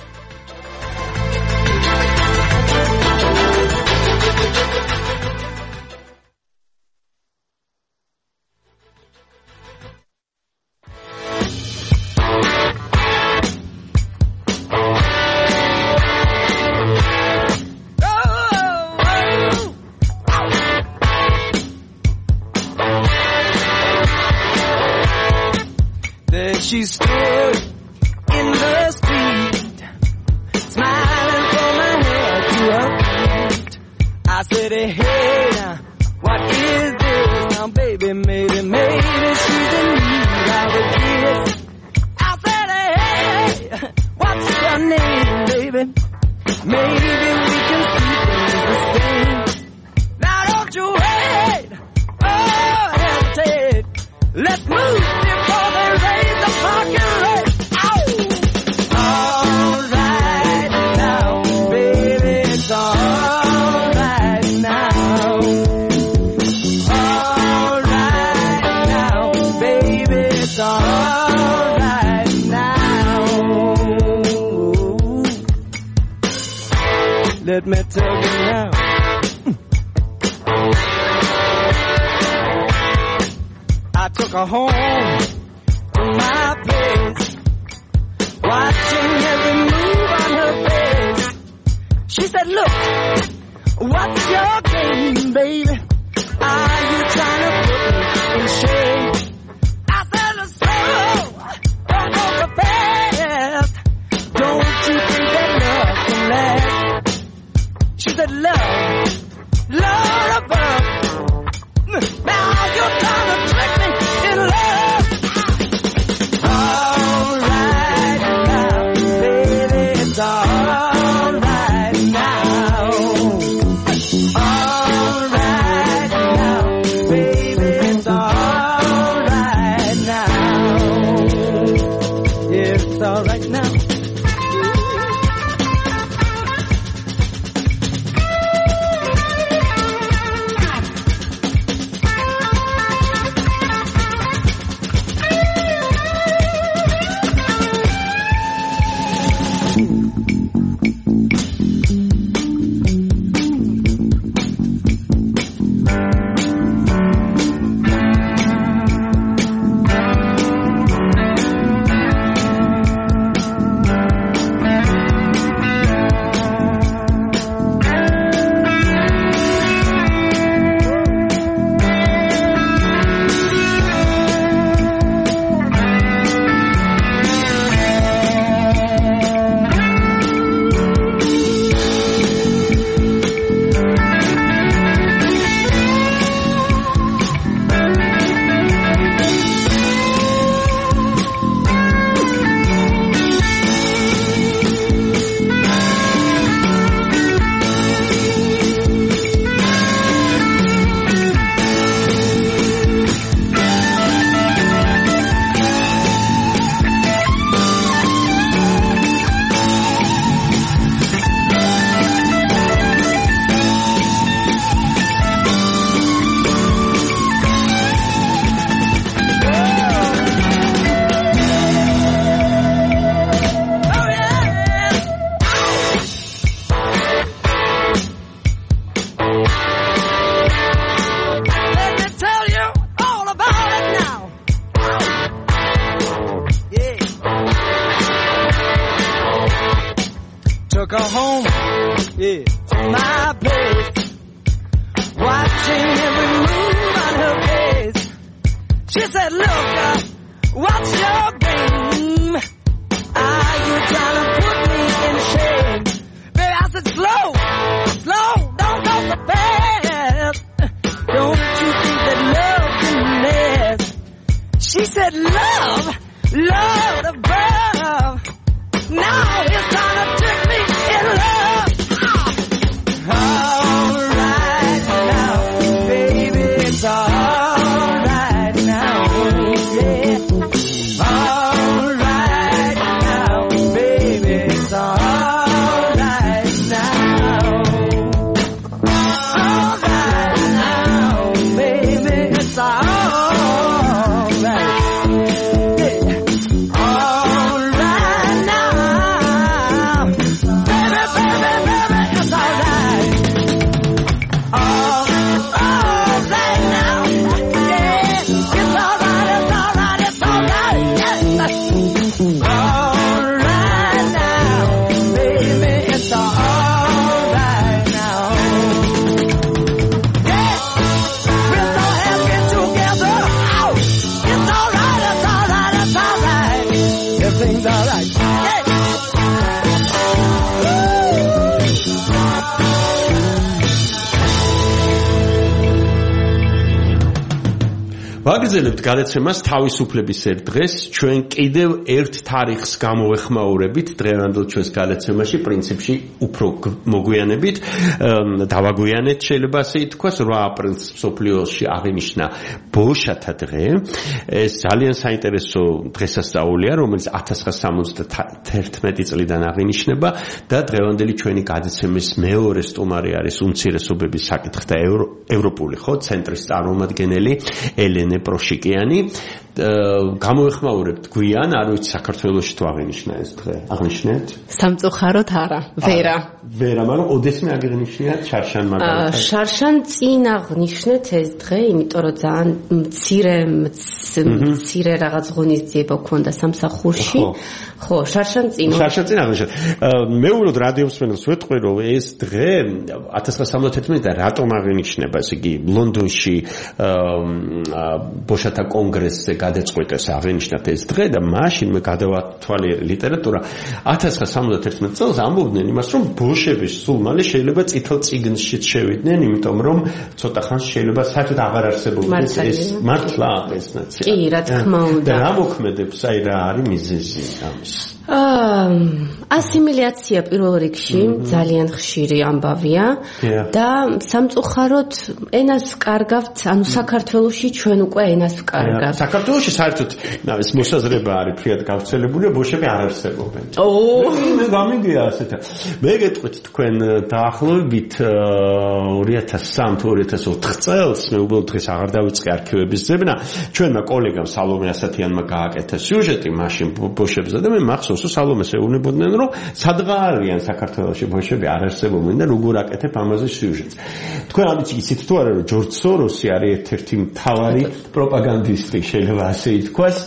She stood in the street, smiling from my head to her feet. I said, hey, now, what is this? Now, baby, maybe she's in need of a kiss. I said, hey, what's your name, baby? Maybe we can see things the same. Now, don't you wait, oh, hesitate. Let's move before they raise the parking rate. All right now, baby, it's all right now. All right now, baby, it's all right now. Let me tell you now. I took her home to my place, watching every move on her face. She said, look, what's your game, baby? Are you trying to put me in shame? I said, so, don't go so fast. Don't you think that love can last? She said, love above. Now you're trying to trick me in love. All right now, baby, it's all right now. All right now, baby, it's all right now. Yeah, it's all right now. took her home, yeah, to my place, watching every move on her face. She said, look, what's your game? Are you trying to put me in shame? Baby, I said, slow, don't go so fast. Don't you think that love can last? She said, love above. Now it's time to trick me in love. All right now, baby, it's all right now, yeah. All right now, baby, it's all right now. All right now, baby, it's all right. ვაგრძელებთ გადაცემას თავისუფლების ერთ დღეს ჩვენ კიდევ ერთ თარიღს გამოვეხმაურებით დღევანდელ ჩვენს გადაცემაში პრინციპში უფრო მოგვიანებით დავაგვიანეთ შეიძლება ასე ითქვას 8 აპრილს სოფლიოში აღინიშნა ბოშათა დღე ეს ძალიან საინტერესო დღესასწაულია რომელიც 1971 წლიდან აღინიშნება და დღევანდელი ჩვენი გადაცემის მეორე სტუმარი არის უმცირესობების საკითხთა ევროპული ხო ცენტრის წარმომადგენელი ელენე პროშიკიანი გამოვეხმაურებთ გვიან არ ვიცი საქართველოში თუ აღინიშნა ეს დღე აღნიშნეთ სამწუხაროდ არა ვერა მაგრამ ოდესმე აღინიშნეთ შარშან მაგალითად შარშან წინ აღნიშნეთ ეს დღე იმიტომ რომ ძალიან მცირე რაღაც ღონისძიება ქონდა სამსახურში ხო შარშან წინ აღნიშნეთ მეურვოდ რადიო მსმენელს ვეთყვი რომ ეს დღე 1971 რატომ აღინიშნება ესე იგი ლონდონში ბოშათა კონგრესზე გადაწყვეტეს აღინიშნათ ეს დღე და მაშინ მე გადავათვალიერე ლიტერატურა 1971 წელს ამბობდნენ იმას რომ ბოშები სულ მალე შეიძლება წითელ წიგნშიც შევიდნენ იმიტომ რომ ცოტა ხანს შეიძლება საერთოდ აღარ არსებობდეს ეს მართლა ეს ნაცია კი რა თქმა უნდა და რა მოქმედებს აი რა არის მიზეზი ამის ასიმილაცია პირველ რიგში ძალიან ხშირი ამბავია და სამწუხაროდ ენას ვკარგავთ ანუ საქართველოში ჩვენ უკვე ენას ვკარგავთ საქართველოში საერთოდ ეს მოსაზრება არის ფრიად გავრცელებული ბოშები არ არსებობენ მე გამიგია ასეთა მე გეტყვით თქვენ დაახლოებით 2003-2004 წელს მე უბრალოდ დღეს აღარ დავიწყე არქივების ძებნა ჩვენმა კოლეგამ სალომე ასათიანმა გააკეთა სიუჟეტი მაშინ ბოშებზე და მე მახსოვს სალომეს ეუბნებოდნენ რომ სადღა არიან საქართველოში ბოშები არ არსებობენ და როგორ აკეთებ ამაზე სიუჟეტს თქვენ ამით იცით თუ არა რომ ჯორჯ სოროსი არის ერთ-ერთი მთავარი პროპაგანდისტი შეიძლება ასე ითქვას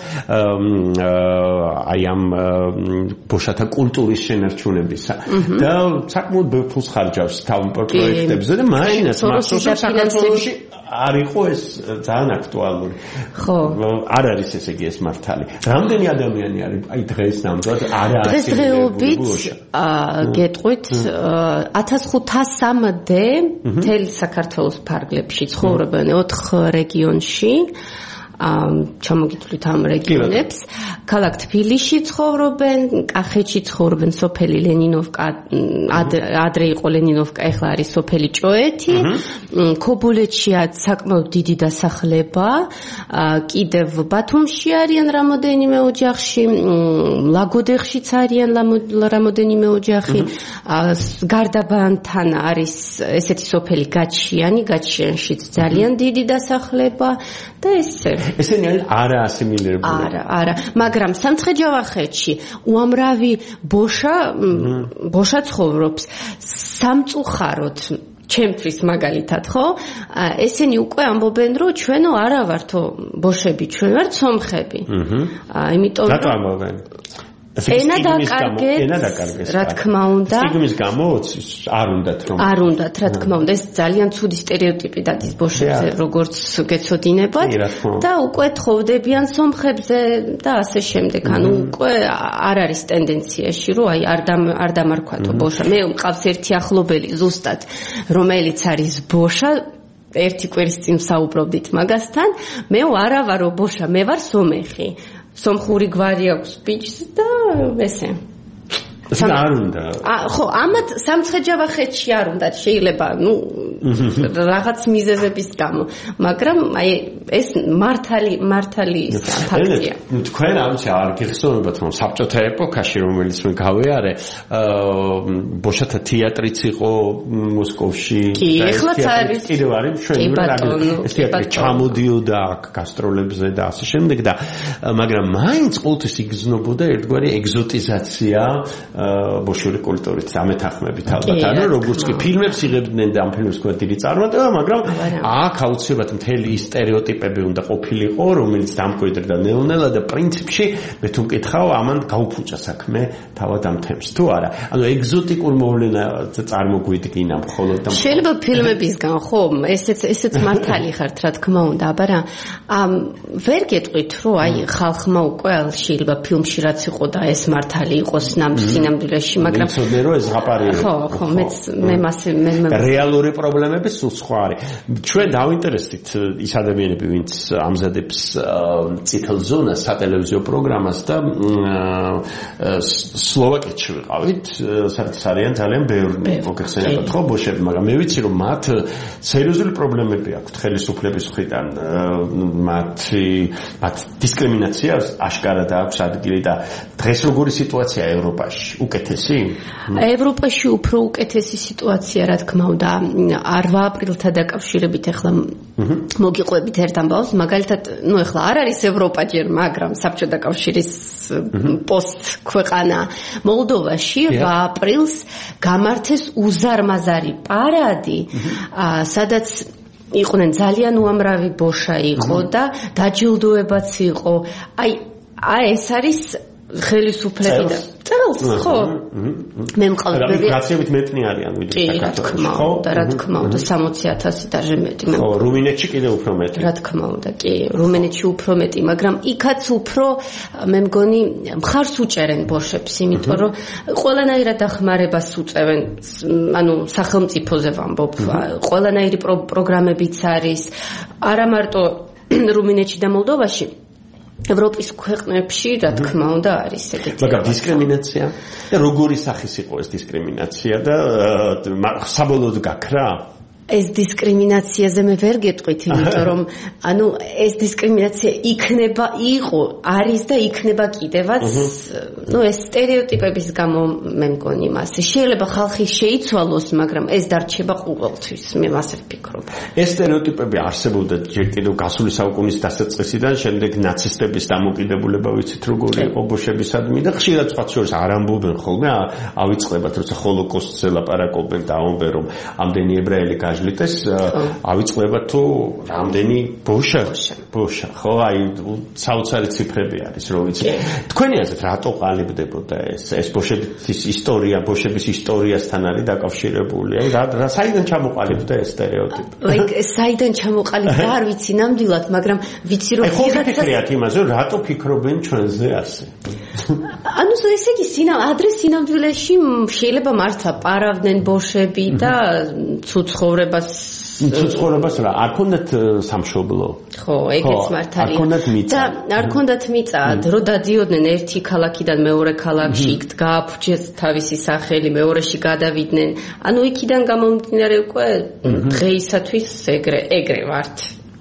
აი ამ ბოშათა კულტურის შენარჩუნებისა და საკმაოდ ბევრ ფულს ხარჯავს თავ პროექტებზე და მაინც მახსოვს საქართველოში არ იყო ეს ძალიან აქტუალური ხო არ არის ესე იგი ეს მართალი რამდენი ადამიანი არის აი დღეს ნამდვილად არ არის დღესდღეობით გეტყვით 1500-მდე მთელ საქართველოს ფარგლებში ცხოვრობენ 4 რეგიონში ჩამოგიტვლით ამ რეგიონებს ქალაქ თბილისში ცხოვრობენ კახეთში ცხოვრობენ სოფელი ლენინოვკა ადრე იყო ლენინოვკა ეხლა არის სოფელი ჭოეთი ქობულეთშია საკმაოდ დიდი დასახლება კიდევ ბათუმში არიან რამოდენიმე ოჯახში ლაგოდეხშიც არიან რამოდენიმე ოჯახი გარდაბანთან არის ესეთი სოფელი გაჩიანშიც ძალიან დიდი დასახლება და ესე ესენი არა ასიმილირებული არა მაგრამ სამცხე-ჯავახეთში უამრავი ბოშა ცხოვრობს სამწუხაროდ ჩემთვის მაგალითად ხო ესენი უკვე ამბობენ რომ ჩვენო არა ვართო ბოშები ჩვენ ვართ სომხები იმიტომ რატო ამბობენ ენა დაკარგეთ, რა თქმა უნდა. სიგმის გამო არ უნდათ რომ. არ უნდათ, რა თქმა უნდა, ეს ძალიან ცუდი სტერეოტიპი დადის ბოშებზე, როგორც გეცოდინებათ და უკვე თხოვდებიან სომხებზე და ასე შემდეგ. ანუ უკვე არ არის ტენდენციაში, რომ აი არ დამარქვათო ბოშა. მე მყავს ერთი ახლობელი ზუსტად, რომელიც არის ბოშა. ერთი კვირის წინ საუბრობდით მაგასთან, მე არა ვარო ბოშა, მე ვარ სომეხი. სომხური გვარი აქვს ბიჭს და ესე. არ უნდა. ხო, ამათ სამცხე-ჯავახეთში არ უნდა, შეიძლება, რაღაც მიზეზების გამო, მაგრამ აი ეს მართალი ფაქტია. თქვენ ამჩა არ გიხსოვებათ, რომ საბჭოთა ეპოქაში, რომელიც მე გავიარე, ბოშათა თეატრიც იყო მოსკოვში. კი, ეხლაც არის. კიდევ არის ჩვენი ეს თეატრი ჩამოდიოდა აქ გასტროლებზე და ასე შემდეგ და მაგრამ მაინც ყოველთვის იგრძნობოდა ერთგვარი ეგზოტიზაცია ბოშური კულტურით ამეთანხმებით ალბათ. ანუ როგორც კი ფილმებს იღებდნენ და ამ ფილმებს თქვა დიდი წარმატება, მაგრამ აქ აუცილებლად მთელი სტერეოტიპები უნდა ყოფილიყო, რომელიც დამკვიდრდა ნელ-ნელა და პრინციპში მე თუ მკითხავ, ამან გაუფუჭა საქმე თავად ამ თემს. თუ არა, ანუ ეგზოტიკურ მოვლენა წარმოგვიდგინა მხოლოდ და შეიძლება ფილმებისგან, ხო, ესეც მართალი ხართ, რა თქმა უნდა, აბარა ვერ გეტყვით, რომ აი ხალხმა უკვე შეიძლება ფილმში რაც იყო და ეს მართალი იყოს სინამდვილეში, მაგრამ ვიცოდე რომ ეს ზღაპარი ხო, მე მასე რეალური პრობლემები სულ სხვა არის. ჩვენ დავინტერესდით ის ადამიანები, ვინც ამზადებს წითელ ზონას სატელევიზიო პროგრამას და სლოვაკეთში ვიყავით, სადაც არიან ძალიან ბევრი მოგეხსენებათ ხო ბოშები, მაგრამ მე ვიცი რომ მათ სერიოზული პრობლემები აქვთ ხელისუფლების მხრიდან, მათ დისკრიმინაცია აშკარად აქვს ადგილი და დღეს როგორი სიტუაცია ევროპაში? უკეთესი? ევროპაში უფრო უკეთესი სიტუაცია, რა თქმა უნდა, 8 აპრილთან დაკავშირებით ახლა მოგიყვებით ერთ ამბავს, მაგალითად, ახლა არ არის ევროპა ჯერ, მაგრამ საბჭოთა კავშირის პოსტ ქვეყანა მოლდოვაში 8 აპრილს გამართეს უზარმაზარი პარადი, სადაც იყვნენ ძალიან უამრავი ბოშა იყო და დაჯილდოებაც იყო. აი ეს არის ხელისუფლები და წელს ხო მე მყავს მიგრაციებით მეტნი არიან ვიდრე საქართველოში ხო და რა თქმა უნდა 60,000 და მეტი მე ხო რუმინეთში კიდევ უფრო მეტი რა თქმა უნდა კი რუმინეთში უფრო მეტი მაგრამ იქაც უფრო მე მგონი მხარს უჭერენ ბოშებს იმიტომ რომ ყველანაირად ახმარებას უწევენ ანუ სახელმწიფოზე ვამბობ ყველანაირი პროგრამებიც არის არა მარტო რუმინეთში და მოლდოვაში ევროპის ქვეყნებში რა თქმა უნდა არის ეგეთი. მაგრამ დისკრიმინაცია და როგორი სახის იყო ეს დისკრიმინაცია და საბოლოოდ გაქრა? ეს დისკრიმინაციაზე მე ვერ გეტყვით, იმიტომ რომ ანუ ეს დისკრიმინაცია იქნება, იყო, არის და იქნება კიდევაც, ეს სტერეოტიპების გამო მე მგონი მასე. შეიძლება ხალხი შეიცვალოს, მაგრამ ეს დარჩება ყოველთვის, მე მასე ვფიქრობ. ეს სტერეოტიპები არსებობდა ჯერ კიდევ გასული საუკუნის დასაწყისიდან, შემდეგ ნაცისტების დამოკიდებულება ვიცით როგორი იყო ბოშებისადმი და ხშირად სხვა შორის არ ამბობენ ხოლმე, ავიწყებათ, როცა ჰოლოკოსტზე ლაპარაკობენ და ამბობენ რომ ამდენი ებრაელი ჟლიტეს ავიწყდება თუ რამდენი ბოშა ხო აი საოცარი ციფრები არის რო ვიცი თქვენი აზრით რატო ყალიბდებოდა ეს ბოშების ისტორია ბოშების ისტორიასთან არის დაკავშირებული აი რა საიდან ჩამოყალიბდა ეს სტერეოტიპი აი საიდან ჩამოყალიბდა არ ვიცი ნამდვილად მაგრამ ვიცი რომ ხო ფიქრიათ იმაზე რატო ფიქრობენ ჩვენზე ასე ანუ ესე იგი ადრე სინამდვილეში შეიძლება მართლა პარავდნენ ბოშები და ცუცხოვრებას რა არ ქონდათ სამშობლო ხო ეგეც მართალია და არ ქონდათ მიწა რომ დადიოდნენ ერთი ქალაქიდან მეორე ქალაქში იქ გააფუჭეს თავისი სახელი მეორეში გადავიდნენ ანუ იქიდან გამომდინარე უკვე დღეისათვის ეგრე ვართ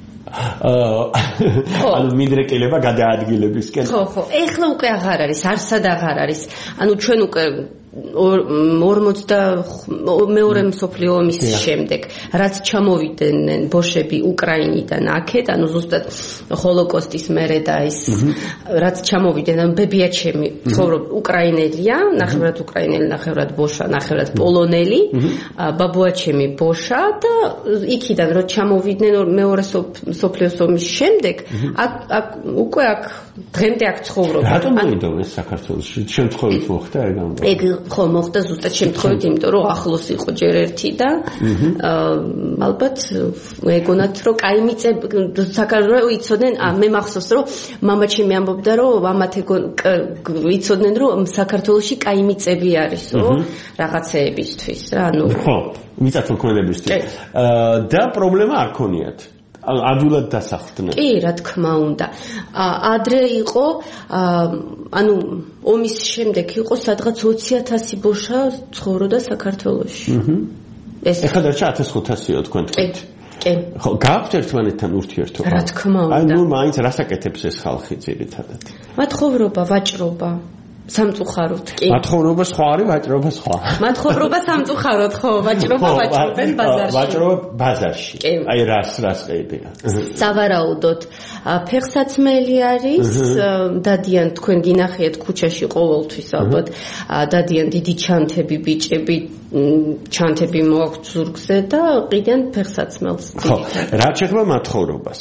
ანუ მიდრეკილება გადაადგილებისკენ ხო ეხლა უკვე აღარ არის არსად აღარ არის ანუ ჩვენ უკვე მეორე მსოფლიო ომის შემდეგ რაც ჩამოვიდნენ ბოშები უკრაინიდან აქეთ ანუ ზუსტად ჰოლოკოსტის მერე და ის რაც ჩამოვიდნენ ანუ ბებიაჩემი ცხოვრობ უკრაინელია ნახევრად უკრაინელი ნახევრად ბოშა ნახევრად პოლონელი ბაბუაჩემი ბოშა და იქიდან რომ ჩამოვიდნენ მეორე მსოფლიო ომის შემდეგ აქ უკვე აქ დღემდე აქ ცხოვრობენ რატომ მოიდოვეს საქართველოში შემთხვევით მოხდა ეგ ამ ეგ ხო მოხდა ზუსტად შემთხვევით იმიტომ რომ ახლოს იყო ჯერ ერთი და ალბათ ეგონათ რომ კაი მიწები საქართველოს იცოდნენ მე მახსოვს რომ მამაჩემი ამბობდა რომ ამათ იცოდნენ რომ საქართველოში კაი მიწები არისო რაღაცეებისთვის რა ანუ ხო მიწათმოქმედებისთვის და პრობლემა არ ქონიათ ადვილად დასახლდნენ. კი, რა თქმა უნდა. ადრე იყო, ანუ ომის შემდეგ იყო სადღაც 20,000 ბოშა ცხოვრობდა საქართველოში. ეხლა დარჩა 1500-ო თქვენ თქვით. კი. ხო, გააქვთ ერთმანეთთან ურთიერთობა? რა თქმა უნდა. აი, ნუ მაინც რასაკეთებს ეს ხალხი ძირითადად? მათხოვრობა, ვაჭრობა. სამწუხაროდ კი. მათხოვრობა სხვა არის, ვაჭრობა სხვა. მათხოვრობა სამწუხაროდ ხო, ვაჭრობა ვაჭრობენ ბაზარში. ვაჭრობა ბაზარში. აი რას ყიდია. სავარაუდოდ ფეხსაცმელი არის, დადიან თქვენ გინახიათ ქუჩაში ყოველთვის ალბათ, დადიან დიდი ჩანთები ბიჭები, ჩანთები მოაქვთ ზურგზე და ყიდიან ფეხსაცმელს. ხო, რა შეეხება მათხოვრობას?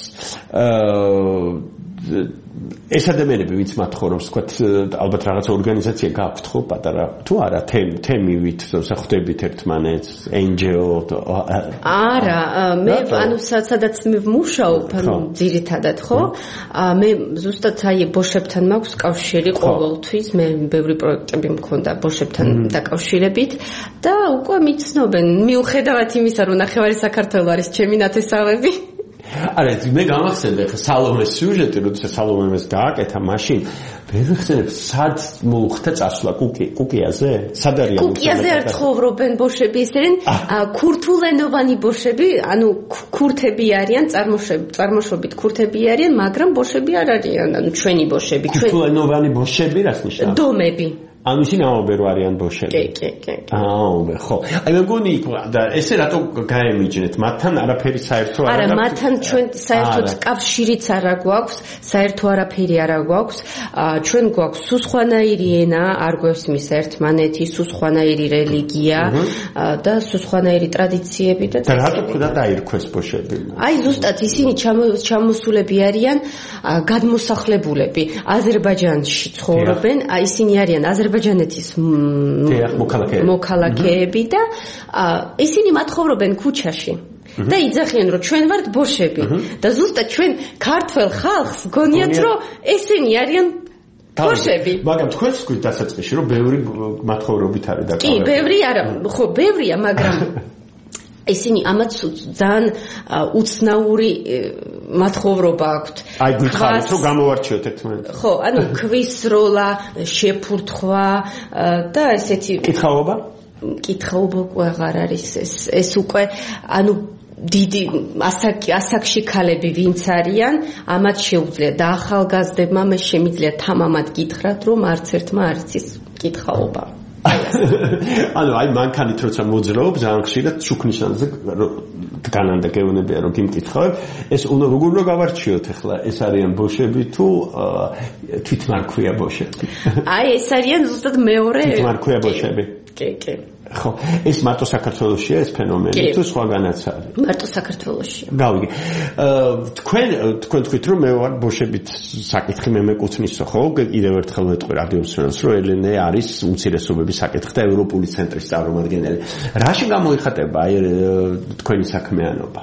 ეს ადამიანები ვინც მათხოვრობს, თქვათ, ალბათ რაღაც ორგანიზაცია გააქვთ ხო, პატარა თუ არა, თემივით, ხვდებით ერთმანეთს, NGO არა, მე ანუ სადაც მე ვმუშაობ, ანუ ძირითადად ხო? მე ზუსტად აი ბოშებთან მაქვს კავშირი ყოველთვის, მე ბევრი პროექტები მქონდა ბოშებთან დაკავშირებით და უკვე მიცნობენ, მიუხედავად იმისა, რომ ნახევარი საქართველო არის ჩემი ნათესავები. არა, მე გამახსენდა ხა სალომეს სიუჟეტი, როდესაც სალომეს გააკეთა, მაშინ ვერ ვიხსენებ, სად მოუხდა წასვლა კუკიაზე? სად არიან? კუკიაზე არ ცხოვრობენ ბოშები, ესენ ქურთულენოვანი ბოშები, ანუ ქურთები არიან, წარმოშობით ქურთები არიან, მაგრამ ბოშები არ არიან, ანუ ჩვენი ბოშები, ქურთულენოვანი ბოშები რას ნიშნავს? დომები. ანუ ისინი ამობენ რომ არიან ბოშები. კი. ხო. აი მე მგონი და ესე რატო გაემიჯნეთ? მათთან არაფერი საერთო არ არა, მათთან ჩვენ საერთოდ კავშირიც არა გვაქვს, საერთო არაფერი არა გვაქვს. ჩვენ გვაქვს სუსხვანაირი ენა, არ გვესმის ერთმანეთი, სუსხვანაირი რელიგია და სუსხვანაირი ტრადიციები და რატო ხდა დაირქვეს ბოშები? აი ზუსტად ისინი ჩამოსულები არიან გადმოსახლებულები. აზერბაიჯანში ცხოვრობენ, აი ისინი არიან აზერბაიჯანეთის მოქალაქეები და ისინი მათხოვრობენ ქუჩაში. და იძახიან რომ ჩვენ ვართ ბოშები და ზუსტად ჩვენ ქართველ ხალხს გონიათ რომ ესენი არიან ბოშები. მაგრამ თქვენს გვით დასაწყისში რომ ბევრი მათხოვრობით არის დაკავებული. კი, ბევრი არა, ხო, ბევრია, მაგრამ ისინი ამაც ძალიან უცნაური მათხოვრობა აქვთ. აი გითხარით რომ გამოვარჩიოთ ერთმანეთს. ხო, ანუ ქვისროლა, შეფურთხვა და ესეთი კითხაობა უკვე აღარ არის ეს უკვე ანუ დიდი ასაკში ქალები ვინც არიან, ამათ შეუძლია და ახალგაზრდებმა მე შემიძლია თამამად გითხრათ, რომ არც ერთმა არ იცის კითხაობა. ანუ აი მანქანით როცა მოძრაობ ძალიან ხშირად შუქნიშანზე განანდა გეუბნებია რომ გიმკითხავებ ეს უნდა როგორ უნდა გავარჩიოთ ახლა ეს არიან ბოშები თუ თვითმარქვია ბოშები აი ეს არიან ზუსტად მეორე თვითმარქვია ბოშები კი ხო ეს მარტო საქართველოშია ეს ფენომენი თუ სხვაგანაც არის მარტო საქართველოშია გავიგე თქვენ თქვით რომ მე ვარ ბოშებით საკითხი მე მეკუთვნისო ხო კიდევ ერთხელ ვეტყვი რადიოსურს რომ ელენე არის უმცირესობების საკითხი და ევროპული ცენტრის წარმომადგენელი რაში გამოიხატება აი თქვენი საქმიანობა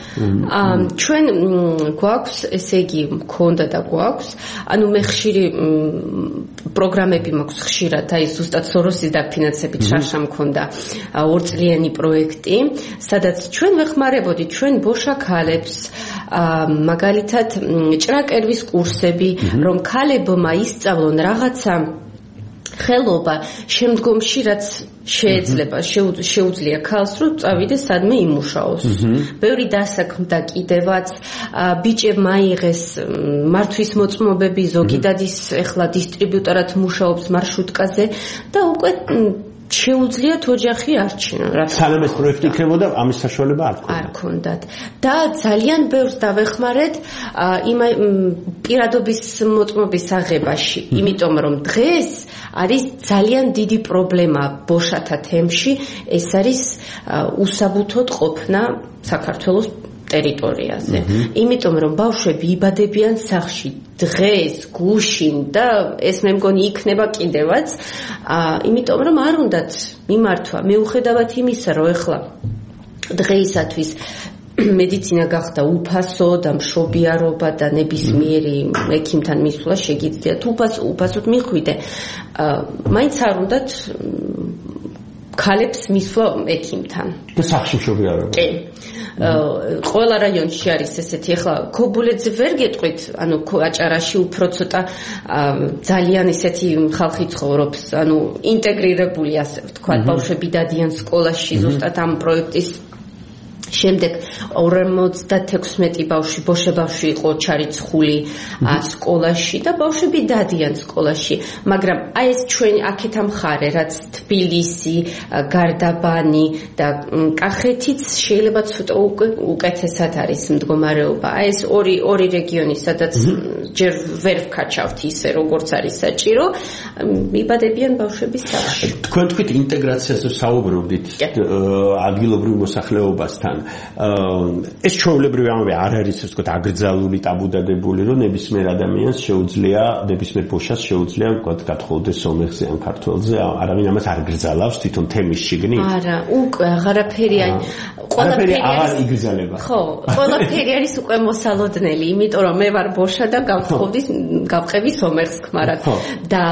ჩვენ გვაქვს ესე იგი მქონდა და გვაქვს ანუ მე ხშირი პროგრამები მაქვს ხშირად აი ზუსტად სოროსის დაფინანსებით შარშა მქონდა ორწლიანი პროექტი სადაც ჩვენ ვეხმარებოდით ჩვენ ბოშა ქალებს მაგალითად ჭრაკერვის კურსები რომ ქალებმა ისწავლონ რაღაცა ხელობა შემდგომში რაც შეიძლება შეუძლია ქალს რომ წავიდეს სადმე იმუშაოს. ბევრი დასაქმდა კიდევაც ბიჭებმა აიღეს მართვის მოწმობები ზოგი დადის ეხლა დისტრიბიუტორად მუშაობს მარშრუტკაზე და უკვე შეუძლიათ ოჯახი არჩინონ. სანამ ეს პროექტი იქნებოდა, ამის საშუალება არ ქონდათ. და ძალიან ბევრს დავეხმარეთ იმ პირადობის მოწმობის აღებაში, იმიტომ რომ დღეს არის ძალიან დიდი პრობლემა ბოშათა თემში, ეს არის უსაბუთოდ ყოფნა საქართველოს ტერიტორიაზე. იმიტომ რომ ბავშვები იბადებიან სახლში დღეს, გუშინ და ეს მე მგონი იქნება კიდევაც, იმიტომ რომ არ უნდათ მიმართვა მიუხედავად იმისა, რომ ეხლა დღეისათვის მედიცინა გახდა უფასო და მშობიარობა და ნებისმიერი ექიმთან მისვლა შეგიძლიათ უფასოდ მიხვიდე. მაინც არ უნდათ ქალებს მისვლა ექიმთან. და სახლში მშობიარობა. კი. ყველა რაიონში არის ესეთი, ახლა ქობულეთზე ვერ გეტყვით, ანუ აჭარაში უფრო ცოტა ძალიან ისეთი ხალხი ცხოვრობს, ანუ ინტეგრირებული ასე ვთქვათ, ბავშვები დადიან სკოლაში, ზუსტად ამ პროექტის შემდეგ 56 ბავშვი იყო ჩარიცხული სკოლაში და ბავშვები დადიან სკოლაში, მაგრამ აი ეს ჩვენ აქეთ ამხარე, რაც თბილისი, გარდაბანი და კახეთიც შეიძლება ცოტა უკეთესად არის მდგომარეობა. აი ეს ორი რეგიონი, სადაც ჯერ ვერ ვქაჩავთ ისე, როგორც არის საჭირო, იბადებიან ბავშვები სახლში. თქვენ თქვით ინტეგრაციაზე საუბრობდით ადგილობრივ მოსახლეობასთან. ეს ჩვეულებრივი ამბავი არ არის, ასე ვთქვათ, აკრძალული, ტაბუდადებული, რომ ნებისმიერ ადამიანს შეუძლია, ნებისმიერ ბოშას შეუძლია, ვთქვათ, გათხოვდეს სომეხზე ან ქართველზე, არავინ ამას არ გრძალავს თვითონ თემის შიგნით. არა, უკვე აღარაფერი ყველაფერი აღარ იგრძალება. ხო, ყველაფერი არის უკვე მოსალოდნელი, იმიტომ რომ მე ვარ ბოშა და გავყევი სომეხს ქმარად და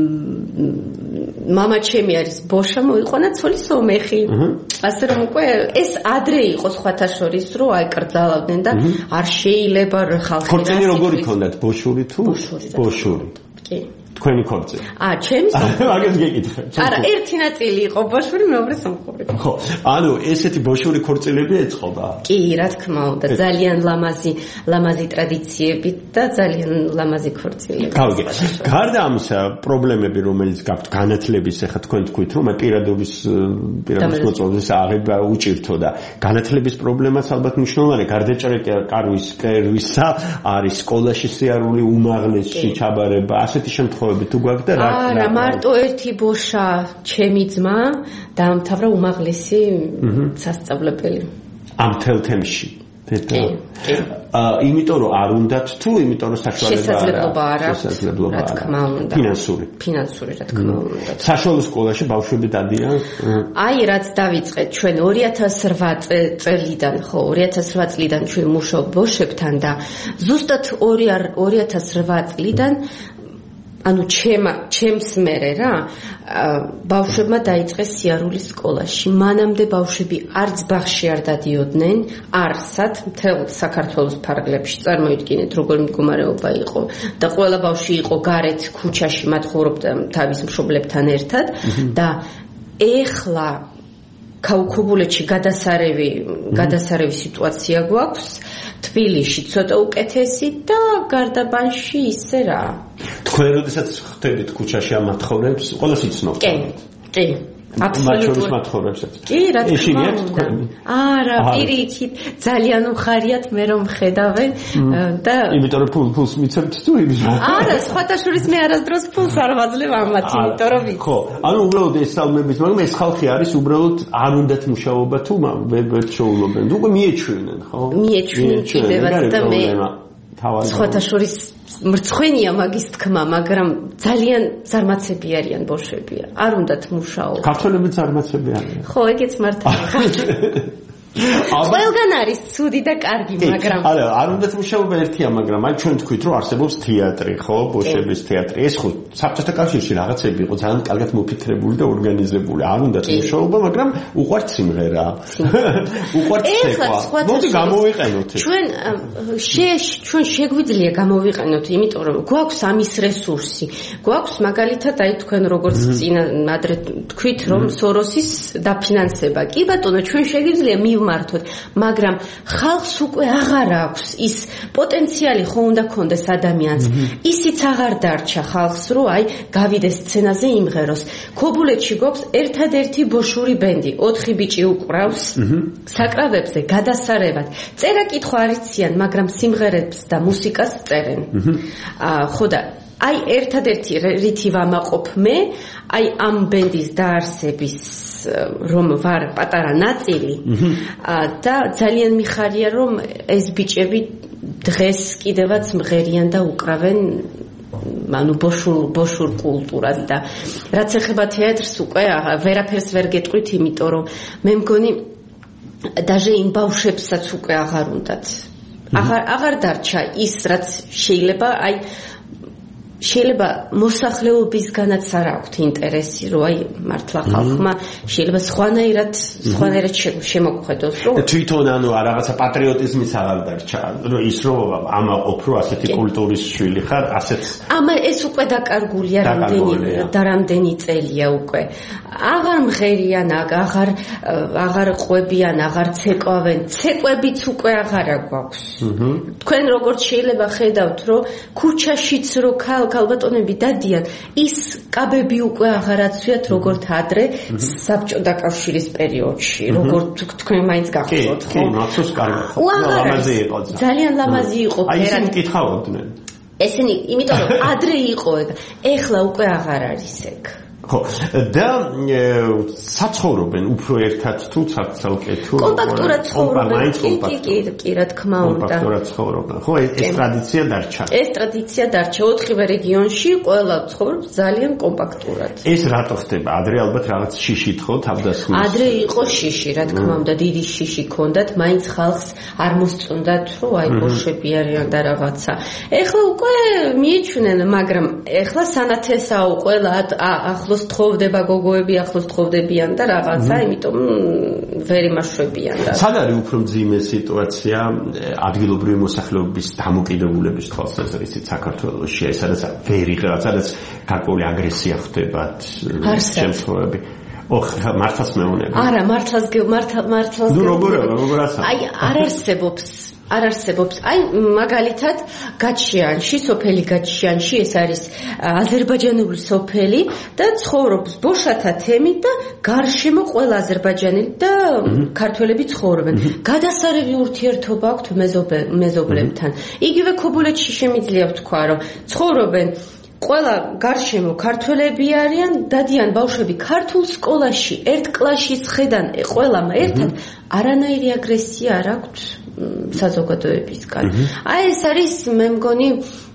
მამა ჩემი არის ბოშა, მოიყვანა ცოლი სომეხი. ასე რომ უკვე ეს ადრე იყო სხვათა შორის, რომ აი კრძალავდნენ და არ შეიძლება ხალხი ქორწილი როგორი ქონდათ, ბოშური თუ ბოშური? კი. თქვენი ქორწილი. ჩემი მაგას გეკითხებ. არა, ერთი ნაწილი იყო ბოშური, მეორე სომხური. ხო, ანუ ესეთი ბოშური ქორწილები ეწყობა? კი, რა თქმა უნდა, ძალიან ლამაზი ტრადიციები და ძალიან ლამაზი ქორწილები. გავიგე. გარდა ამისა, პრობლემები, რომელიც გაქვთ განათლების, ახლა თქვენ თქვით, რომ პირადობის მოწმობის აღება უჭირთო და განათლების პრობლემაც ალბათ მნიშვნელოვანია. გარდაჭერა კარვისა არის სკოლაში სიარული უმაღლესი ჩაბარება, ასეთი შემთხვევები თუ გვაქვს და რა? არა, მარტო ერთი ბოშა, ჩემი ძმა დაამთავრა უმაღლესი სასწავლებელი. ამ თელ თემში. იმიტომ რომ არ უნდათ თუ იმიტომ რომ შესაძლებლობა არ აქვს, რა თქმა უნდა. ფინანსური, რა თქმა უნდა. საშუალო სკოლაში ბავშვები დადიან? აი, რაც დავიწყეთ ჩვენ 2008 წელიდან, ხო, 2008 წლიდან ჩვენ მუშაობ ბოშებთან და ზუსტად 2008 წლიდან ანუ ჩემს მერე რა ბავშვებმა დაიწყეს სიარული სკოლაში. მანამდე ბავშვები არც ბაღში არ დადიოდნენ, არსად მთელ საქართველოს ფარგლებში. წარმოიდგინეთ, როგორი მდგომარეობა იყო და ყველა ბავშვი იყო გარეთ ქუჩაში, მათ ხოვრობდა თავის მშობლებთან ერთად და ეხლა ქაუქობულეთში გადასარევი სიტუაცია გვაქვს. თბილისში ცოტა უკეთესი და გარდაბანში ისე რა. თქვენ როდესაც ხდებით ქუჩაში ამ მათხოვრებს, ყველას იცნობთ? კი. აბსოლუტურად მათხოვრებსაც. კი, რა თქმა უნდა. არა, პირიქით, ძალიან უხარიათ მე რომ ხედავენ და იმიტომ რომ ფულს მიცემთ თუ იმის? არა, სხვათა შორის მე არასდროს ფულს არ ვაძლევ ამათ, იმიტომ რომ ვიცი. ხო, ანუ უბრალოდ ეს სალმებით, მაგრამ ეს ხალხი არის უბრალოდ არ უნდათ მუშაობა თუ ვერ შეულობენ. უკვე მიეჩვენენ, ხო? მიეჩვენენ კიდევაც და მე სხვათა შორის მრცხვენია მაგის თქმა, მაგრამ ძალიან ზარმაცები არიან ბოშები. არ უნდათ მუშაობა. ქართველები ზარმაცები არიან. ხო, ეგეც მართალია. ყველგან არის ცუდი და კარგი, მაგრამ არა, არ უნდათ მუშაობა ერთია, მაგრამ აი ჩვენ თქვით, რომ არსებობს თეატრი, ხო, ბოშების თეატრი. ეს ხო საბჭოთა კავშირში რაღაცები იყო ძალიან კარგად მოფიქრებული და ორგანიზებული. არ უნდათ მუშაობა, მაგრამ უყვართ სიმღერა. უყვართ ცეკვა. მოდი გამოვიყენოთ ეს. ჩვენ შეგვიძლია გამოვიყენოთ, იმიტომ რომ გვაქვს ამის რესურსი. გვაქვს მაგალითად აი თქვენ როგორც წინა ადრე თქვით, რომ სოროსის დაფინანსება. კი ბატონო, ჩვენ შეგვიძლია მივმართოთ, მაგრამ ხალხს უკვე აღარ აქვს ის პოტენციალი ხო უნდა კონდეს ადამიანს. ისიც აღარ დარჩა ხალხს, რომ აი გავიდეს სცენაზე იმღეროს. ქობულეთში გვაქვს ერთადერთი ბოშური ბენდი, 4 ბიჭი უკრავს საკრავებზე გადასარევად. წერა-კითხვა არ იციან, მაგრამ სიმღერებს და მუსიკას წერენ. ხო და აი ერთადერთი რითი ვამაყობ მე, აი ამ ბენდის დაარსების რომ ვარ პატარა ნაწილი და ძალიან მიხარია რომ ეს ბიჭები დღეს კიდევაც მღერიან და უკრავენ ანუ ბოშურ კულტურას და რაც ეხება თეატრს უკვე ვერაფერს ვერ გეტყვით, იმიტომ რომ მე მგონი даже იმ ბავშვებსაც უკვე აღარ უნდათ. აღარ დარჩა ის რაც შეიძლება აი შეიძლება მოსახლეობისგანაც არ აქვთ ინტერესი, რომ აი მართლა ხალხმა შეიძლება სხვანაირად შემოგხედოს, რომ თვითონ ანუ რაღაცა პატრიოტიზმიც აღარ დარჩა, რომ ის რომ ამაყობ, რომ ასეთი კულტურის შვილი ხარ, ასეც ეს უკვე დაკარგულია რამდენი წელია უკვე. აღარ მღერიან, აღარ ყვებიან, აღარ ცეკვავენ, ცეკვებიც უკვე აღარა გვაქვს. თქვენ როგორც შეიძლება ხედავთ, რომ ქუჩაშიც რო ქალბატონები დადიან, ის კაბები უკვე აღარ აცვიათ როგორც ადრე საბჭოთა კავშირის პერიოდში, როგორც თქვენ მაინც გახსოვთ, ხო? კი, მახსოვს კარგად. ლამაზი იყო. ძალიან ლამაზი იყო. აი ისინი კითხავდნენ. ესენი, იმიტომ რომ ადრე იყო ეგ, ეხლა უკვე აღარ არის ეგ. ხო, და საცხოვრობენ უფრო ერთად თუ ცალკე თუ კომპაქტურად ცხოვრობენ. კი, რა თქმა უნდა. კომპაქტურად ცხოვრობენ. ხო, ეს ტრადიცია დარჩა. ეს ტრადიცია დარჩა 4 რეგიონში, ყველა ცხოვრობს ძალიან კომპაქტურად. ეს რატო ხდება? ადრე ალბათ რაღაც შიშით ხო თავდასხმის. ადრე იყო შიში, რა თქმა უნდა, დიდი შიში ქონდათ, მაინც ხალხს არ მოსწონდათ, რომ აი ბოშები არიან და რაღაცა. ეხლა უკვე მიიჩვენენ, მაგრამ ეხლა სანათესაო ყველა ახლოს თხოვდება გოგოები, ახლოს თხოვდებიან და რაღაცა, იმიტომ ვერ იმაშვებიან და. სად არის უფრო მძიმე სიტუაცია ადგილობრივი მოსახლეობის დამოკიდებულების თვალსაზრისით საქართველოში, სადაც ვერ იღება, სადაც გარკვეული აგრესია ხდებათ შემთხვევები. მართლაც მეუბნება. არა, მართლაც ნუ როგორ ასა? აი, არ არსებობს. აი, მაგალითად, გაჩიანში, სოფელი გაჩიანში, ეს არის აზერბაიჯანული სოფელი და ცხოვრობს ბოშათა თემით და გარშემო ყველა აზერბაიჯანელი და ქართველები ცხოვრობენ. გადასარევი ურთიერთობა აქვთ მეზობლებთან. იგივე ქობულეთში შემიძლია ვთქვა, რომ ცხოვრობენ ყველა გარშემო ქართველები არიან, დადიან ბავშვები ქართულ სკოლაში, ერთ კლასში ხედან ყველამ ერთად, არანაირი აგრესია არ აქვთ საზოგადოებისგან. აი ეს არის მე მგონი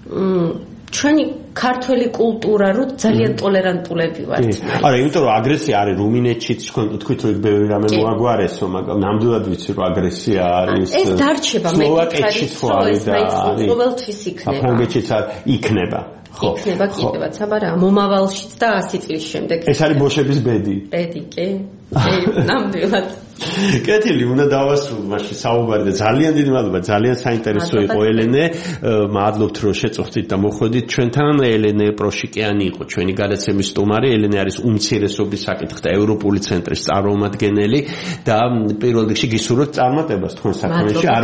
ჩვენი ქართველი კულტურა, რომ ძალიან ტოლერანტულები ვართ. არა, იმიტომ რომ აგრესია არის რუმინეთშიც, თქვით რომ ბევრი რამე მოაგვარესო, მაგრამ ნამდვილად ვიცი რომ აგრესია არის. ეს დარჩება მე სლოვაკეთშიც ხო არის და ყოველთვის იქნება. საფრანგეთშიც იქნება. იქნება კიდევაც, აბარა მომავალშიც და 100 წლის შემდეგ. ეს არის ბოშების ბედი. ბედი, კი. ნამდვილად. კეთილი, უნდა დავასრულო მაშინ საუბარი და ძალიან დიდი მადლობა, ძალიან საინტერესო იყო ელენე. მადლობთ რომ შეწუხდით და მოხვედით ჩვენთან. ელენე პროშიკიანი იყო ჩვენი გადაცემის სტუმარი. ელენე არის უმცირესობის საკითხთა ევროპული ცენტრის წარმომადგენელი და პირველ რიგში გისურვებთ წარმატებას თქვენ საქმეში, არ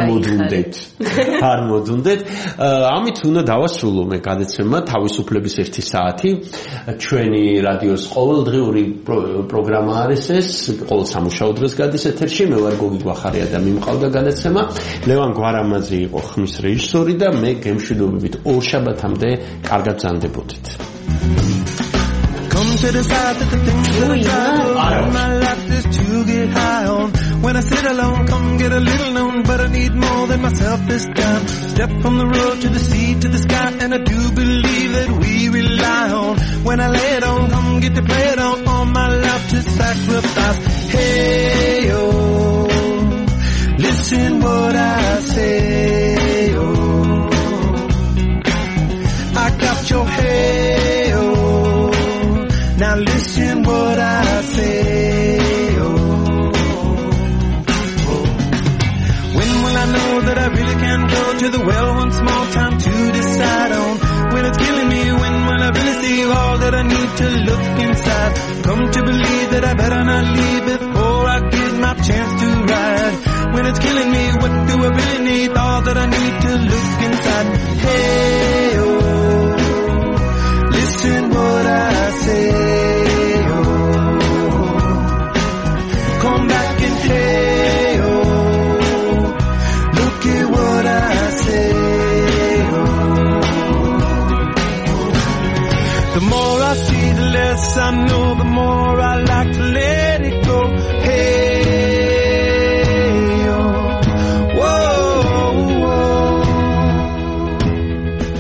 მოდუნდეთ. ამით უნდა დავასრულო მე გადაცემა თავისუფლების 1 საათი. ჩვენი რადიოს ყოველდღიური პროგრამა არის ეს, ყოველ სამუშაო დღეს გადის ეთერში. მე ვარ გოგი გვახარია და მიმყავდა გადაცემა. ლევან გვარამაძე იყო ხმის რეჟისორი და მე გემშვიდობებით ორ შაბათამდე კარგად ბრძანდებოდეთ. Come to decide that the things that I do in my life is to get high on. When I sit alone, come get a little known, but I need more than myself this time. Step from the road to the sea to the sky, and I do believe that we rely on. When I lay it on, come get to play it on. All my life to sacrifice. Hey, oh, listen what I say, oh, I got your hey, oh, now listen what I say, oh, when will I know that I really can go to the well one small time to decide on? When it's killing me, when will I really see all that I need to look inside? Come to believe that I better not leave before I get my chance to ride. but hey, oh, listen what I say, oh, come back and hey, oh, look at what I say, oh. The more I see, the less I know, the more I like to let it